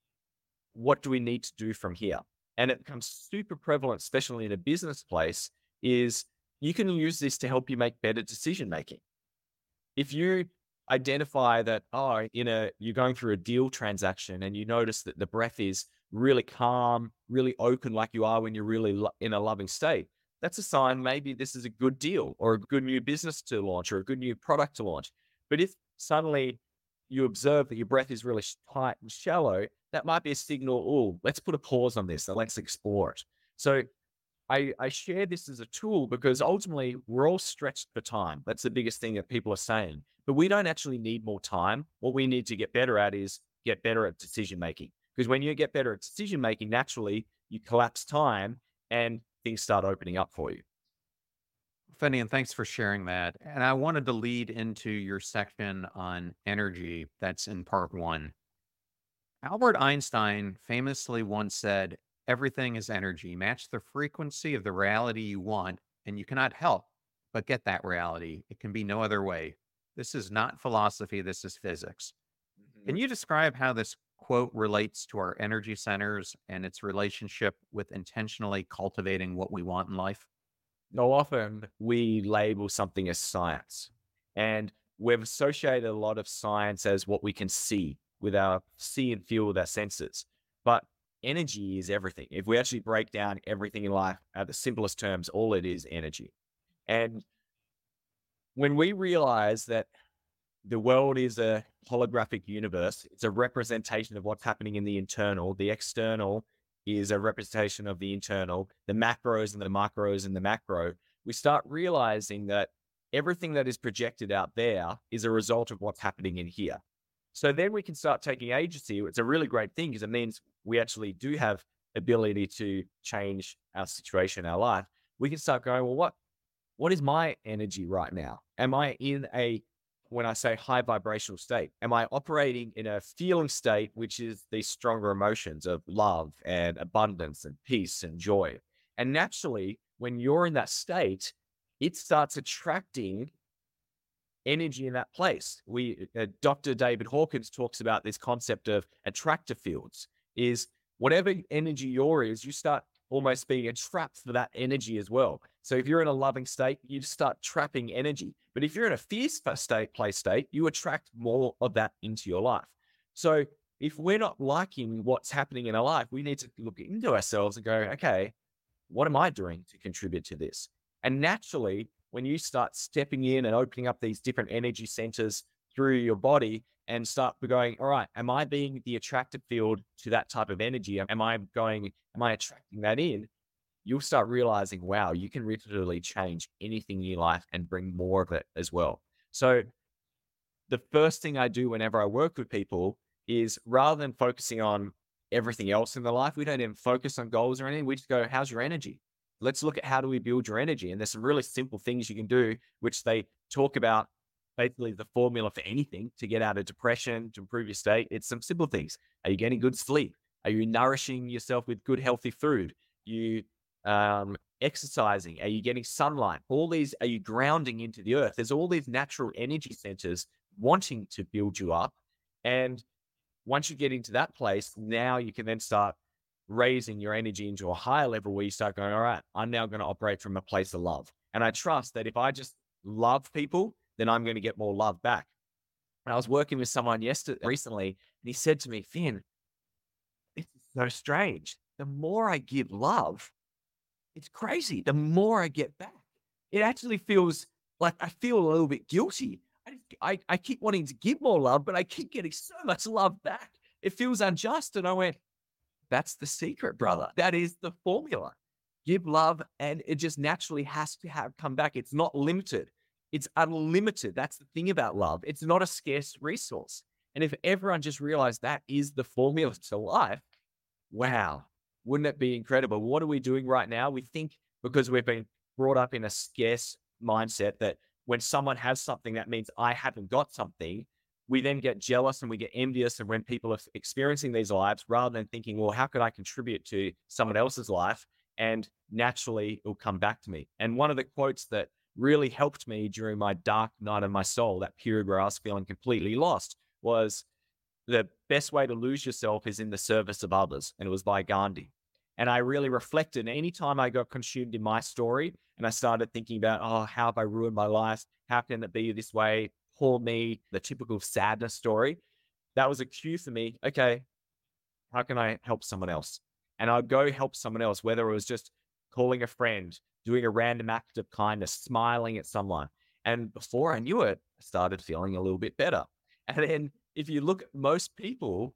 what do we need to do from here. And it becomes super prevalent, especially in a business place, is you can use this to help you make better decision making. If you identify that, oh, in a, you're going through a deal transaction and you notice that the breath is really calm, really open, like you are when you're really lo- in a loving state, that's a sign maybe this is a good deal or a good new business to launch or a good new product to launch. But if suddenly you observe that your breath is really sh- tight and shallow, that might be a signal, oh, let's put a pause on this and let's explore it. So I, I share this as a tool because ultimately we're all stretched for time. That's the biggest thing that people are saying. But we don't actually need more time. What we need to get better at is get better at decision making. Because when you get better at decision making, naturally you collapse time and things start opening up for you. Finian, thanks for sharing that. And I wanted to lead into your section on energy that's in part one. Albert Einstein famously once said, everything is energy. Match the frequency of the reality you want, and you cannot help but get that reality. It can be no other way. This is not philosophy, this is physics. Can Mhm. you describe how this quote relates to our energy centers and its relationship with intentionally cultivating what we want in life? Now, often we label something as science, and we've associated a lot of science as what we can see with our see and feel with our senses. But energy is everything. If we actually break down everything in life at the simplest terms, all it is energy. And when we realize that the world is a holographic universe, it's a representation of what's happening in the internal, the external is a representation of the internal, the macros and the micros and the macro, we start realizing that everything that is projected out there is a result of what's happening in here. So then we can start taking agency. It's a really great thing because it means we actually do have ability to change our situation, our life. We can start going, well, what what is my energy right now? Am I in a, when I say high vibrational state, am I operating in a feeling state, which is these stronger emotions of love and abundance and peace and joy? And naturally, when you're in that state, it starts attracting energy in that place. We, uh, Doctor David Hawkins talks about this concept of attractor fields is whatever energy you're is, you start almost being a trap for that energy as well. So if you're in a loving state, you start trapping energy. But if you're in a fierce state, play state, you attract more of that into your life. So if we're not liking what's happening in our life, we need to look into ourselves and go, okay, what am I doing to contribute to this? And naturally, when you start stepping in and opening up these different energy centers through your body and start going, all right, am I being the attractive field to that type of energy? Am I going, am I attracting that in? You'll start realizing, wow, you can literally change anything in your life and bring more of it as well. So the first thing I do whenever I work with people is rather than focusing on everything else in their life, we don't even focus on goals or anything. We just go, how's your energy? Let's look at how do we build your energy? And there's some really simple things you can do, which they talk about basically the formula for anything to get out of depression, to improve your state. It's some simple things. Are you getting good sleep? Are you nourishing yourself with good, healthy food? You um, exercising? Are you getting sunlight? All these, are you grounding into the earth? There's all these natural energy centers wanting to build you up. And once you get into that place, now you can then start raising your energy into a higher level where you start going, all right, I'm now going to operate from a place of love. And I trust that if I just love people, then I'm going to get more love back. And I was working with someone yesterday, recently, and he said to me, Finn, this is so strange. The more I give love, it's crazy. The more I get back, it actually feels like I feel a little bit guilty. I, just, I, I keep wanting to give more love, but I keep getting so much love back. It feels unjust. And I went, that's the secret, brother. That is the formula. Give love, and it just naturally has to have come back. It's not limited. It's unlimited. That's the thing about love. It's not a scarce resource. And if everyone just realized that is the formula to life, wow, wouldn't it be incredible? What are we doing right now? We think because we've been brought up in a scarce mindset that when someone has something, that means I haven't got something. We then get jealous and we get envious. And when people are experiencing these lives, rather than thinking, well, how could I contribute to someone else's life? And naturally, it'll come back to me. And one of the quotes that really helped me during my dark night of my soul, that period where I was feeling completely lost, was the best way to lose yourself is in the service of others. And it was by Gandhi. And I really reflected anytime I got consumed in my story and I started thinking about, oh, how have I ruined my life? How can it be this way? poor me, the typical sadness story. That was a cue for me. Okay, how can I help someone else? And I'd go help someone else, whether it was just calling a friend, doing a random act of kindness, smiling at someone. And before I knew it, I started feeling a little bit better. And then if you look at most people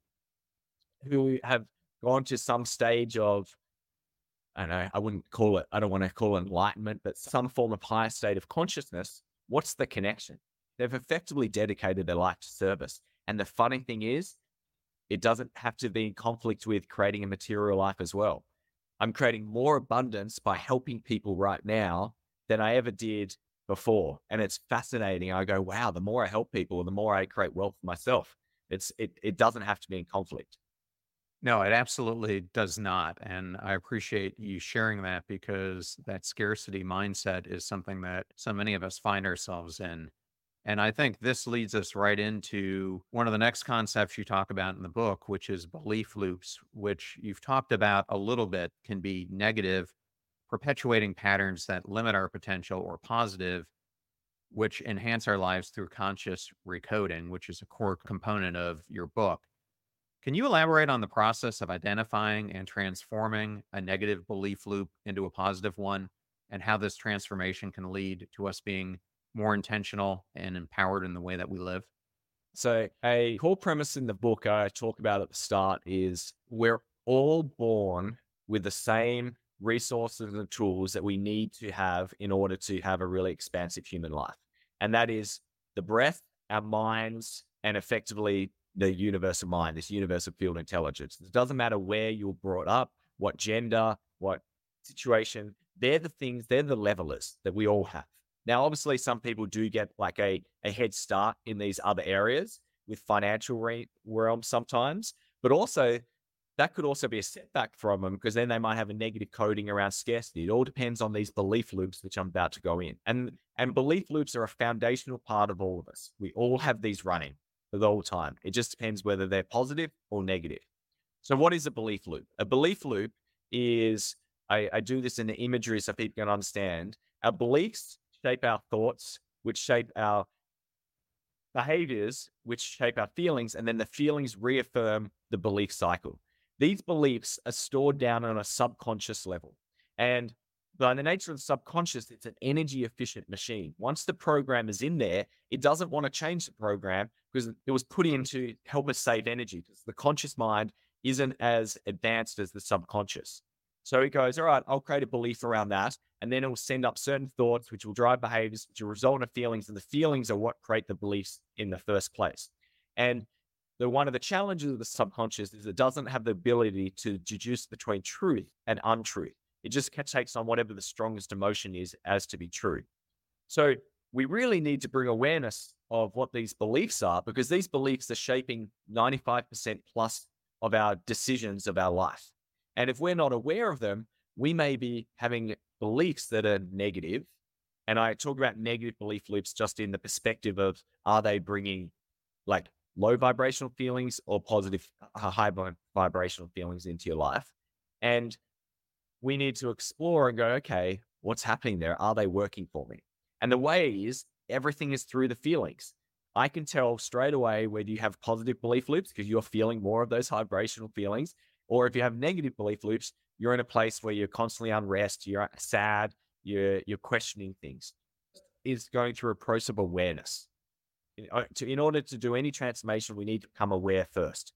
who have gone to some stage of, I don't know, I wouldn't call it, I don't want to call it enlightenment, but some form of higher state of consciousness, what's the connection? They've effectively dedicated their life to service. And the funny thing is, it doesn't have to be in conflict with creating a material life as well. I'm creating more abundance by helping people right now than I ever did before. And it's fascinating. I go, wow, the more I help people, the more I create wealth for myself. It's, it, it doesn't have to be in conflict. No, it absolutely does not. And I appreciate you sharing that, because that scarcity mindset is something that so many of us find ourselves in. And I think this leads us right into one of the next concepts you talk about in the book, which is belief loops, which you've talked about a little bit, can be negative, perpetuating patterns that limit our potential, or positive, which enhance our lives through conscious recoding, which is a core component of your book. Can you elaborate on the process of identifying and transforming a negative belief loop into a positive one, and how this transformation can lead to us being more intentional and empowered in the way that we live? So a core premise in the book I talk about at the start is we're all born with the same resources and tools that we need to have in order to have a really expansive human life. And that is the breath, our minds, and effectively the universal mind, this universal field intelligence. It doesn't matter where you're brought up, what gender, what situation, they're the things, they're the levelers that we all have. Now, obviously, some people do get like a, a head start in these other areas with financial re- realms sometimes, but also that could also be a setback from them, because then they might have a negative coding around scarcity. It all depends on these belief loops, which I'm about to go in. And, and belief loops are a foundational part of all of us. We all have these running the whole time. It just depends whether they're positive or negative. So what is a belief loop? A belief loop is, I, I do this in the imagery so people can understand, our beliefs shape our thoughts, which shape our behaviors, which shape our feelings, and then the feelings reaffirm the belief cycle. These beliefs are stored down on a subconscious level. And by the nature of the subconscious, it's an energy efficient machine. Once the program is in there, it doesn't want to change the program, because it was put in to help us save energy, because the conscious mind isn't as advanced as the subconscious. So it goes, all right, I'll create a belief around that. And then it will send up certain thoughts, which will drive behaviors, which will result in feelings. And the feelings are what create the beliefs in the first place. And the one of the challenges of the subconscious is it doesn't have the ability to deduce between truth and untruth. It just takes on whatever the strongest emotion is as to be true. So we really need to bring awareness of what these beliefs are, because these beliefs are shaping ninety-five percent plus of our decisions of our life. And if we're not aware of them, we may be having beliefs that are negative. And I talk about negative belief loops just in the perspective of, are they bringing like low vibrational feelings or positive, uh, high vibrational feelings into your life? And we need to explore and go, okay, what's happening there? Are they working for me? And the way is, everything is through the feelings. I can tell straight away whether you have positive belief loops because you're feeling more of those vibrational feelings, or if you have negative belief loops, you're in a place where you're constantly unrest, you're sad, you're, you're questioning things. Is going through a process of awareness. In, to, in order to do any transformation, we need to become aware first.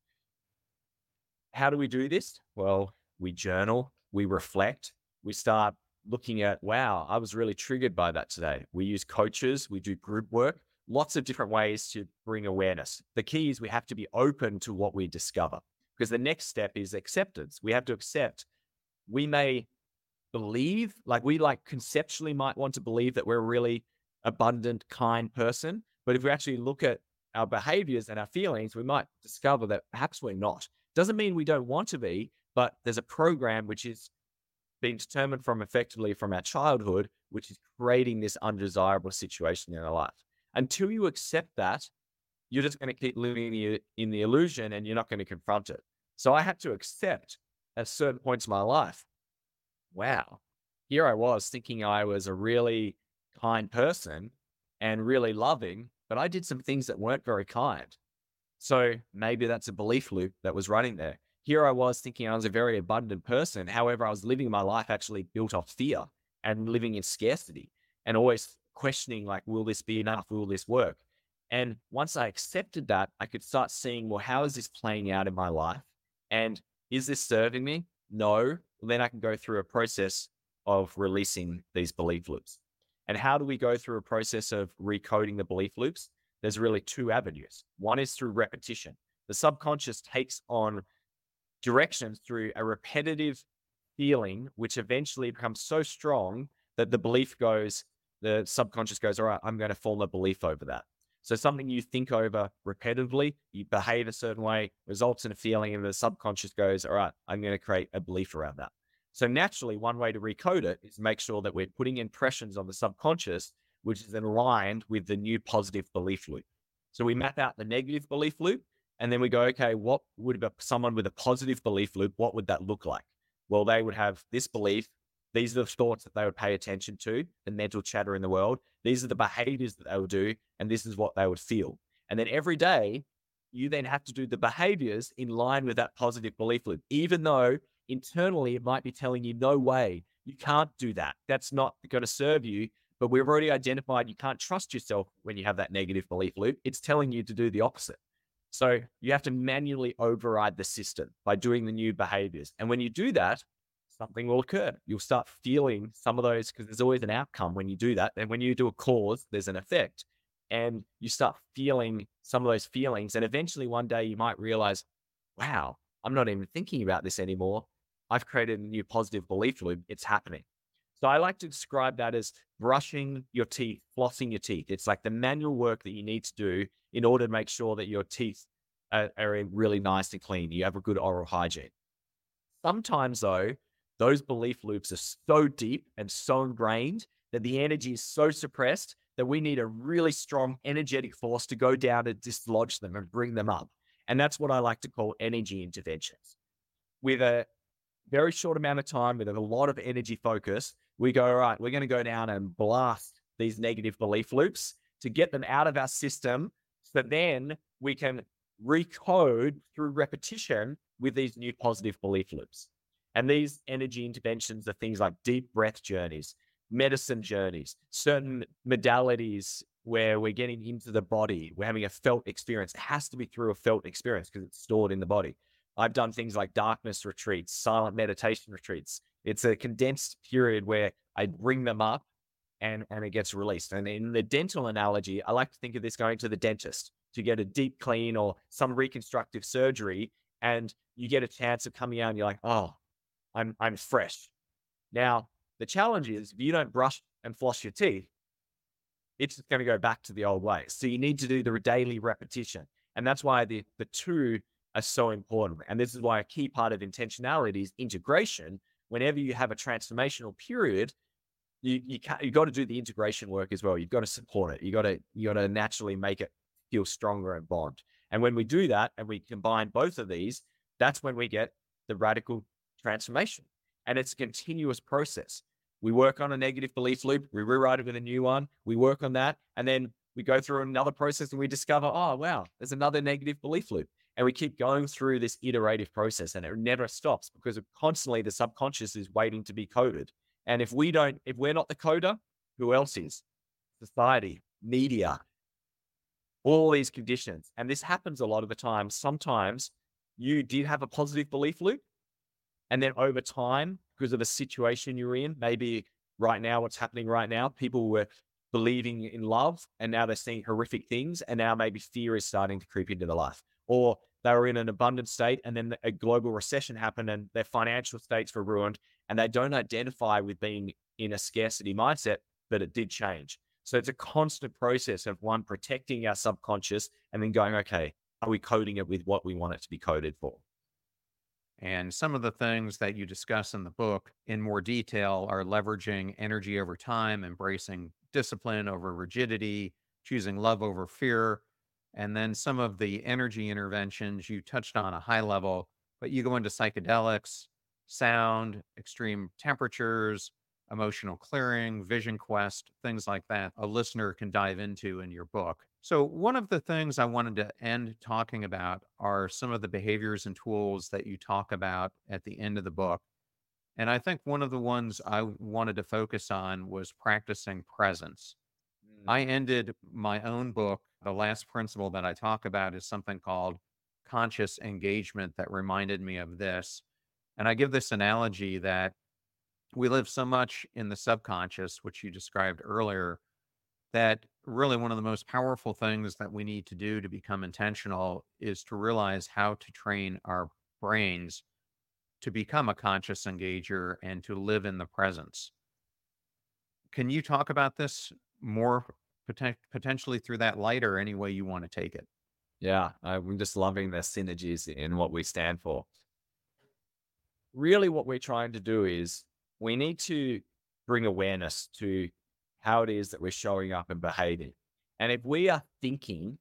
How do we do this? Well, we journal, we reflect, we start looking at, wow, I was really triggered by that today. We use coaches, we do group work, lots of different ways to bring awareness. The key is we have to be open to what we discover, because the next step is acceptance. We have to accept, we may believe, like we like conceptually might want to believe that we're a really abundant, kind person. But if we actually look at our behaviors and our feelings, we might discover that perhaps we're not. Doesn't mean we don't want to be, but there's a program which is being determined from effectively from our childhood, which is creating this undesirable situation in our life. Until you accept that, you're just going to keep living in the, in the illusion and you're not going to confront it. So I had to accept at certain points in my life, wow, here I was thinking I was a really kind person and really loving, but I did some things that weren't very kind. So maybe that's a belief loop that was running there. Here I was thinking I was a very abundant person. However, I was living my life actually built off fear and living in scarcity and always questioning, like, will this be enough? Will this work? And once I accepted that, I could start seeing, well, how is this playing out in my life? And is this serving me? No. Well, then I can go through a process of releasing these belief loops. And how do we go through a process of recoding the belief loops? There's really two avenues. One is through repetition. The subconscious takes on directions through a repetitive feeling, which eventually becomes so strong that the belief goes, the subconscious goes, all right, I'm going to form a belief over that. So something you think over repetitively, you behave a certain way, results in a feeling, and the subconscious goes, all right, I'm going to create a belief around that. So naturally, one way to recode it is make sure that we're putting impressions on the subconscious, which is aligned with the new positive belief loop. So we map out the negative belief loop, and then we go, okay, what would be someone with a positive belief loop, what would that look like? Well, they would have this belief. These are the thoughts that they would pay attention to, the mental chatter in the world. These are the behaviors that they would do, and this is what they would feel. And then every day, you then have to do the behaviors in line with that positive belief loop, even though internally it might be telling you, no way, you can't do that. That's not going to serve you. But we've already identified you can't trust yourself when you have that negative belief loop. It's telling you to do the opposite. So you have to manually override the system by doing the new behaviors. And when you do that, something will occur. You'll start feeling some of those, because there's always an outcome when you do that. And when you do a cause, there's an effect. And you start feeling some of those feelings. And eventually one day you might realize, wow, I'm not even thinking about this anymore. I've created a new positive belief loop. It's happening. So I like to describe that as brushing your teeth, flossing your teeth. It's like the manual work that you need to do in order to make sure that your teeth are, are really nice and clean. You have a good oral hygiene. Sometimes though, those belief loops are so deep and so ingrained that the energy is so suppressed that we need a really strong energetic force to go down and dislodge them and bring them up. And that's what I like to call energy interventions. With a very short amount of time, with a lot of energy focus, we go, all right, we're going to go down and blast these negative belief loops to get them out of our system. So then we can recode through repetition with these new positive belief loops. And these energy interventions are things like deep breath journeys, medicine journeys, certain modalities where we're getting into the body, we're having a felt experience. It has to be through a felt experience because it's stored in the body. I've done things like darkness retreats, silent meditation retreats. It's a condensed period where I bring them up and, and it gets released. And in the dental analogy, I like to think of this going to the dentist to get a deep clean or some reconstructive surgery. And you get a chance of coming out and you're like, oh, I'm, I'm fresh. Now, the challenge is if you don't brush and floss your teeth, it's just going to go back to the old ways. So you need to do the daily repetition. And that's why the, the two are so important. And this is why a key part of intentionality is integration. Whenever you have a transformational period, you you can't, you got to do the integration work as well. You've got to support it. You got to you got to naturally make it feel stronger and bond. And when we do that and we combine both of these, that's when we get the radical transformation. And it's a continuous process. We work on a negative belief loop, we rewrite it with a new one, we work on that, and then we go through another process and we discover, oh, wow, there's another negative belief loop. And we keep going through this iterative process and it never stops because constantly the subconscious is waiting to be coded. And if we don't, if we're not the coder, who else is? Society, media, all these conditions. And this happens a lot of the time. Sometimes you did have a positive belief loop. And then over time, because of the situation you're in, maybe right now, what's happening right now, people were believing in love and now they're seeing horrific things. And now maybe fear is starting to creep into their life. Or they were in an abundant state and then a global recession happened and their financial states were ruined and they don't identify with being in a scarcity mindset, but it did change. So it's a constant process of one, protecting our subconscious and then going, okay, are we coding it with what we want it to be coded for? And some of the things that you discuss in the book in more detail are leveraging energy over time, embracing discipline over rigidity, choosing love over fear. And then some of the energy interventions you touched on a high level, but you go into psychedelics, sound, extreme temperatures, emotional clearing, vision quest, things like that, a listener can dive into in your book. So, one of the things I wanted to end talking about are some of the behaviors and tools that you talk about at the end of the book. And I think one of the ones I wanted to focus on was practicing presence. Mm. I ended my own book. The last principle that I talk about is something called conscious engagement that reminded me of this. And I give this analogy that we live so much in the subconscious, which you described earlier, that really one of the most powerful things that we need to do to become intentional is to realize how to train our brains to become a conscious engager and to live in the presence. Can you talk about this more poten- potentially through that light or any way you want to take it? Yeah, I'm just loving the synergies in what we stand for. Really, what we're trying to do is we need to bring awareness to how it is that we're showing up and behaving. And if we are thinking,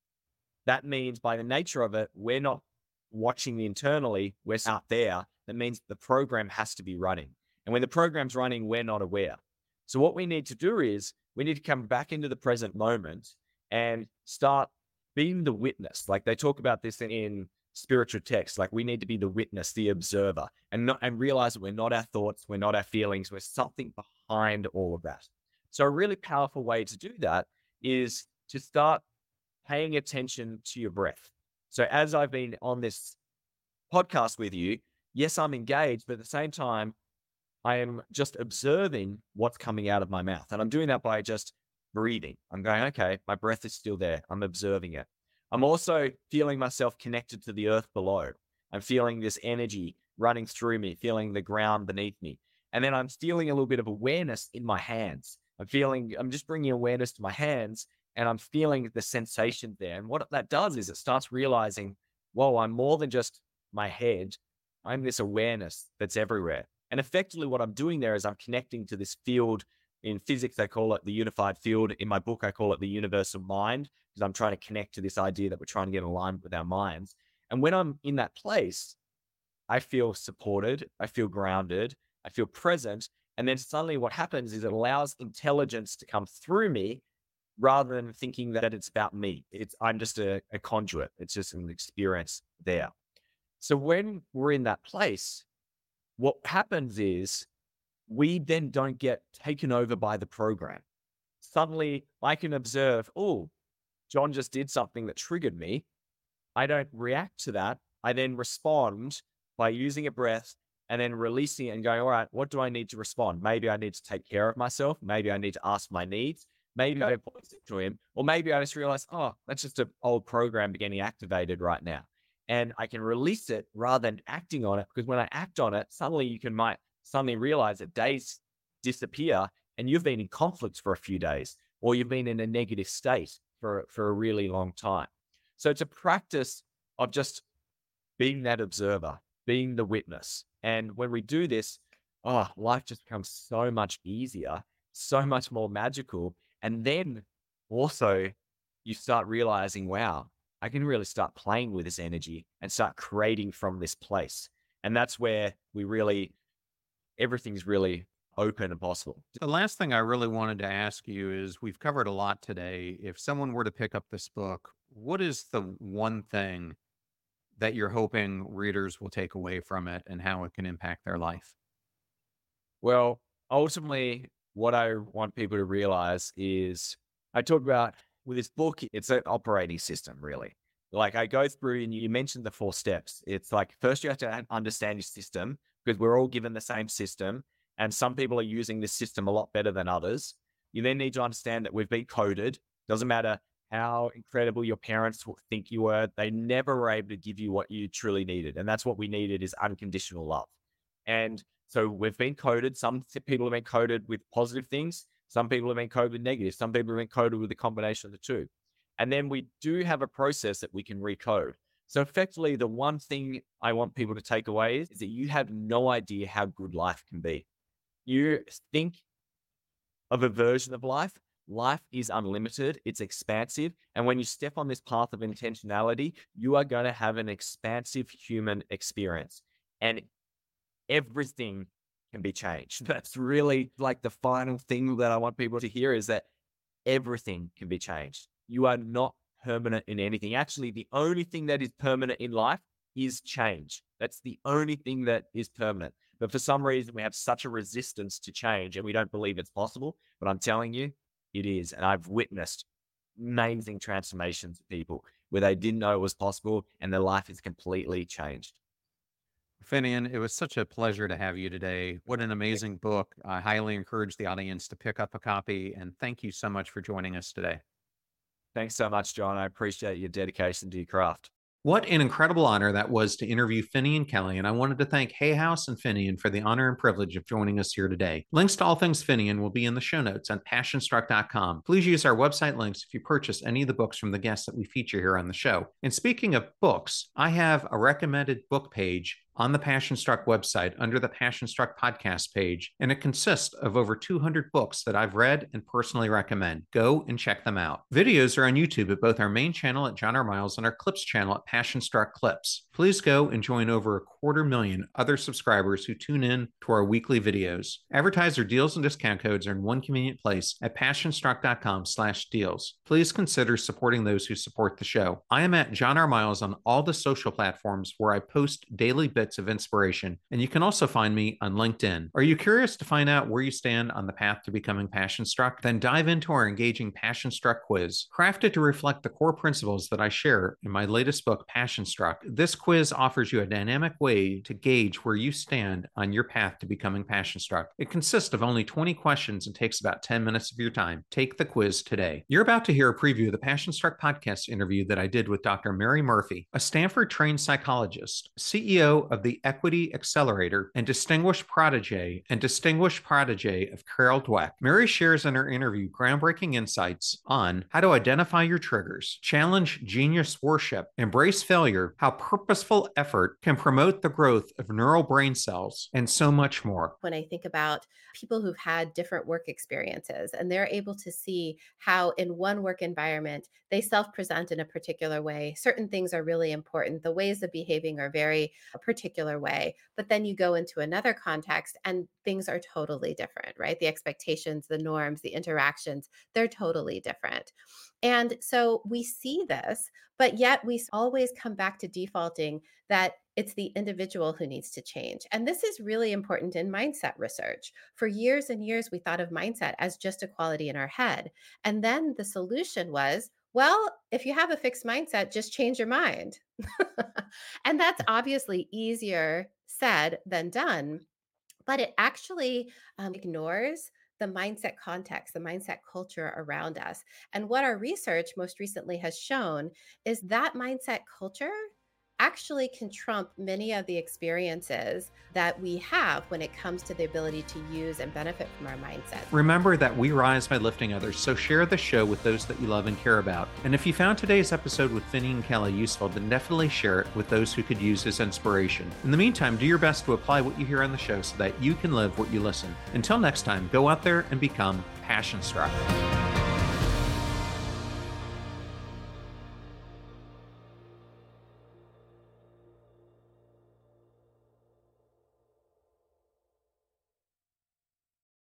that means by the nature of it, we're not watching internally, we're out there. That means the program has to be running. And when the program's running, we're not aware. So what we need to do is we need to come back into the present moment and start being the witness. Like they talk about this in spiritual texts, like we need to be the witness, the observer, and not and realize that we're not our thoughts, we're not our feelings, we're something behind all of that. So a really powerful way to do that is to start paying attention to your breath. So as I've been on this podcast with you, yes, I'm engaged, but at the same time, I am just observing what's coming out of my mouth. And I'm doing that by just breathing. I'm going, okay, my breath is still there. I'm observing it. I'm also feeling myself connected to the earth below. I'm feeling this energy running through me, feeling the ground beneath me. And then I'm feeling a little bit of awareness in my hands. I'm feeling, I'm just bringing awareness to my hands and I'm feeling the sensation there. And what that does is it starts realizing, whoa, I'm more than just my head. I'm this awareness that's everywhere. And effectively what I'm doing there is I'm connecting to this field. In physics, they call it the unified field. In my book, I call it the universal mind, because I'm trying to connect to this idea that we're trying to get aligned with our minds. And when I'm in that place, I feel supported, I feel grounded, I feel present. And then suddenly what happens is it allows intelligence to come through me rather than thinking that it's about me. It's I'm just a, a conduit. It's just an experience there. So when we're in that place, what happens is we then don't get taken over by the program. Suddenly I can observe, oh, John just did something that triggered me. I don't react to that. I then respond by using a breath and then releasing it and going, all right, what do I need to respond? Maybe I need to take care of myself. Maybe I need to ask my needs. Maybe I voice it to him, or maybe I just realize, oh, that's just an old program getting activated right now. And I can release it rather than acting on it, because when I act on it, suddenly you can might suddenly realize that days disappear and you've been in conflict for a few days, or you've been in a negative state for, for a really long time. So it's a practice of just being that observer, being the witness. And when we do this, oh, life just becomes so much easier, so much more magical. And then also you start realizing, wow, I can really start playing with this energy and start creating from this place. And that's where we really, everything's really open and possible. The last thing I really wanted to ask you is we've covered a lot today. If someone were to pick up this book, what is the one thing that you're hoping readers will take away from it and how it can impact their life? Well, ultimately, what I want people to realize is I talk about with this book, it's an operating system, really. Like I go through, and you mentioned the four steps. It's like first you have to understand your system, because we're all given the same system, and some people are using this system a lot better than others. You then need to understand that we've been coded. Doesn't matter how incredible your parents think you were, they never were able to give you what you truly needed. And that's what we needed, is unconditional love. And so we've been coded. Some people have been coded with positive things. Some people have been coded with negative. Some people have been coded with a combination of the two. And then we do have a process that we can recode. So effectively, the one thing I want people to take away is, is that you have no idea how good life can be. You think of a version of life. Life is unlimited. It's expansive. And when you step on this path of intentionality, you are going to have an expansive human experience. And everything can be changed. That's really like the final thing that I want people to hear, is that everything can be changed. You are not permanent in anything. Actually, the only thing that is permanent in life is change. That's the only thing that is permanent. But for some reason, we have such a resistance to change and we don't believe it's possible. But I'm telling you, it is. And I've witnessed amazing transformations of people where they didn't know it was possible and their life is completely changed. Finian, it was such a pleasure to have you today. What an amazing book. I highly encourage the audience to pick up a copy. And thank you so much for joining us today. Thanks so much, John. I appreciate your dedication to your craft. What an incredible honor that was to interview Finian Kelly, and I wanted to thank Hay House and Finian for the honor and privilege of joining us here today. Links to all things Finian will be in the show notes on passion struck dot com. Please use our website links if you purchase any of the books from the guests that we feature here on the show. And speaking of books, I have a recommended book page on the Passion Struck website under the Passion Struck podcast page, and it consists of over two hundred books that I've read and personally recommend. Go and check them out. Videos are on YouTube at both our main channel at John R. Miles and our Clips channel at Passion Struck Clips. Please go and join over a quarter million other subscribers who tune in to our weekly videos. Advertiser deals and discount codes are in one convenient place at passion struck dot com slash deals. Please consider supporting those who support the show. I am at John R. Miles on all the social platforms where I post daily bits of inspiration, and you can also find me on LinkedIn. Are you curious to find out where you stand on the path to becoming passion struck? Then dive into our engaging Passion Struck quiz. Crafted to reflect the core principles that I share in my latest book, Passion Struck, this quiz offers you a dynamic way to gauge where you stand on your path to becoming passion struck. It consists of only twenty questions and takes about ten minutes of your time. Take the quiz today. You're about to hear a preview of the Passion Struck podcast interview that I did with Doctor Mary Murphy, a Stanford-trained psychologist, C E O of the Equity Accelerator, and distinguished protege and distinguished protege of Carol Dweck. Mary shares in her interview groundbreaking insights on how to identify your triggers, challenge genius worship, embrace failure, how purposeful effort can promote the growth of neural brain cells, and so much more. When I think about people who've had different work experiences and they're able to see how in one work environment they self-present in a particular way, certain things are really important. The ways of behaving are very a particular way, but then you go into another context and things are totally different, right? The expectations, the norms, the interactions, they're totally different. And so we see this, but yet we always come back to defaulting that it's the individual who needs to change. And this is really important in mindset research. For years and years, we thought of mindset as just a quality in our head. And then the solution was, well, if you have a fixed mindset, just change your mind. And that's obviously easier said than done, but it actually um, ignores the mindset context, the mindset culture around us. And what our research most recently has shown is that mindset culture actually can trump many of the experiences that we have when it comes to the ability to use and benefit from our mindset. Remember that we rise by lifting others, so share the show with those that you love and care about. And if you found today's episode with Finian Kelly useful, then definitely share it with those who could use his inspiration. In the meantime, do your best to apply what you hear on the show so that you can live what you listen. Until next time, go out there and become passion struck.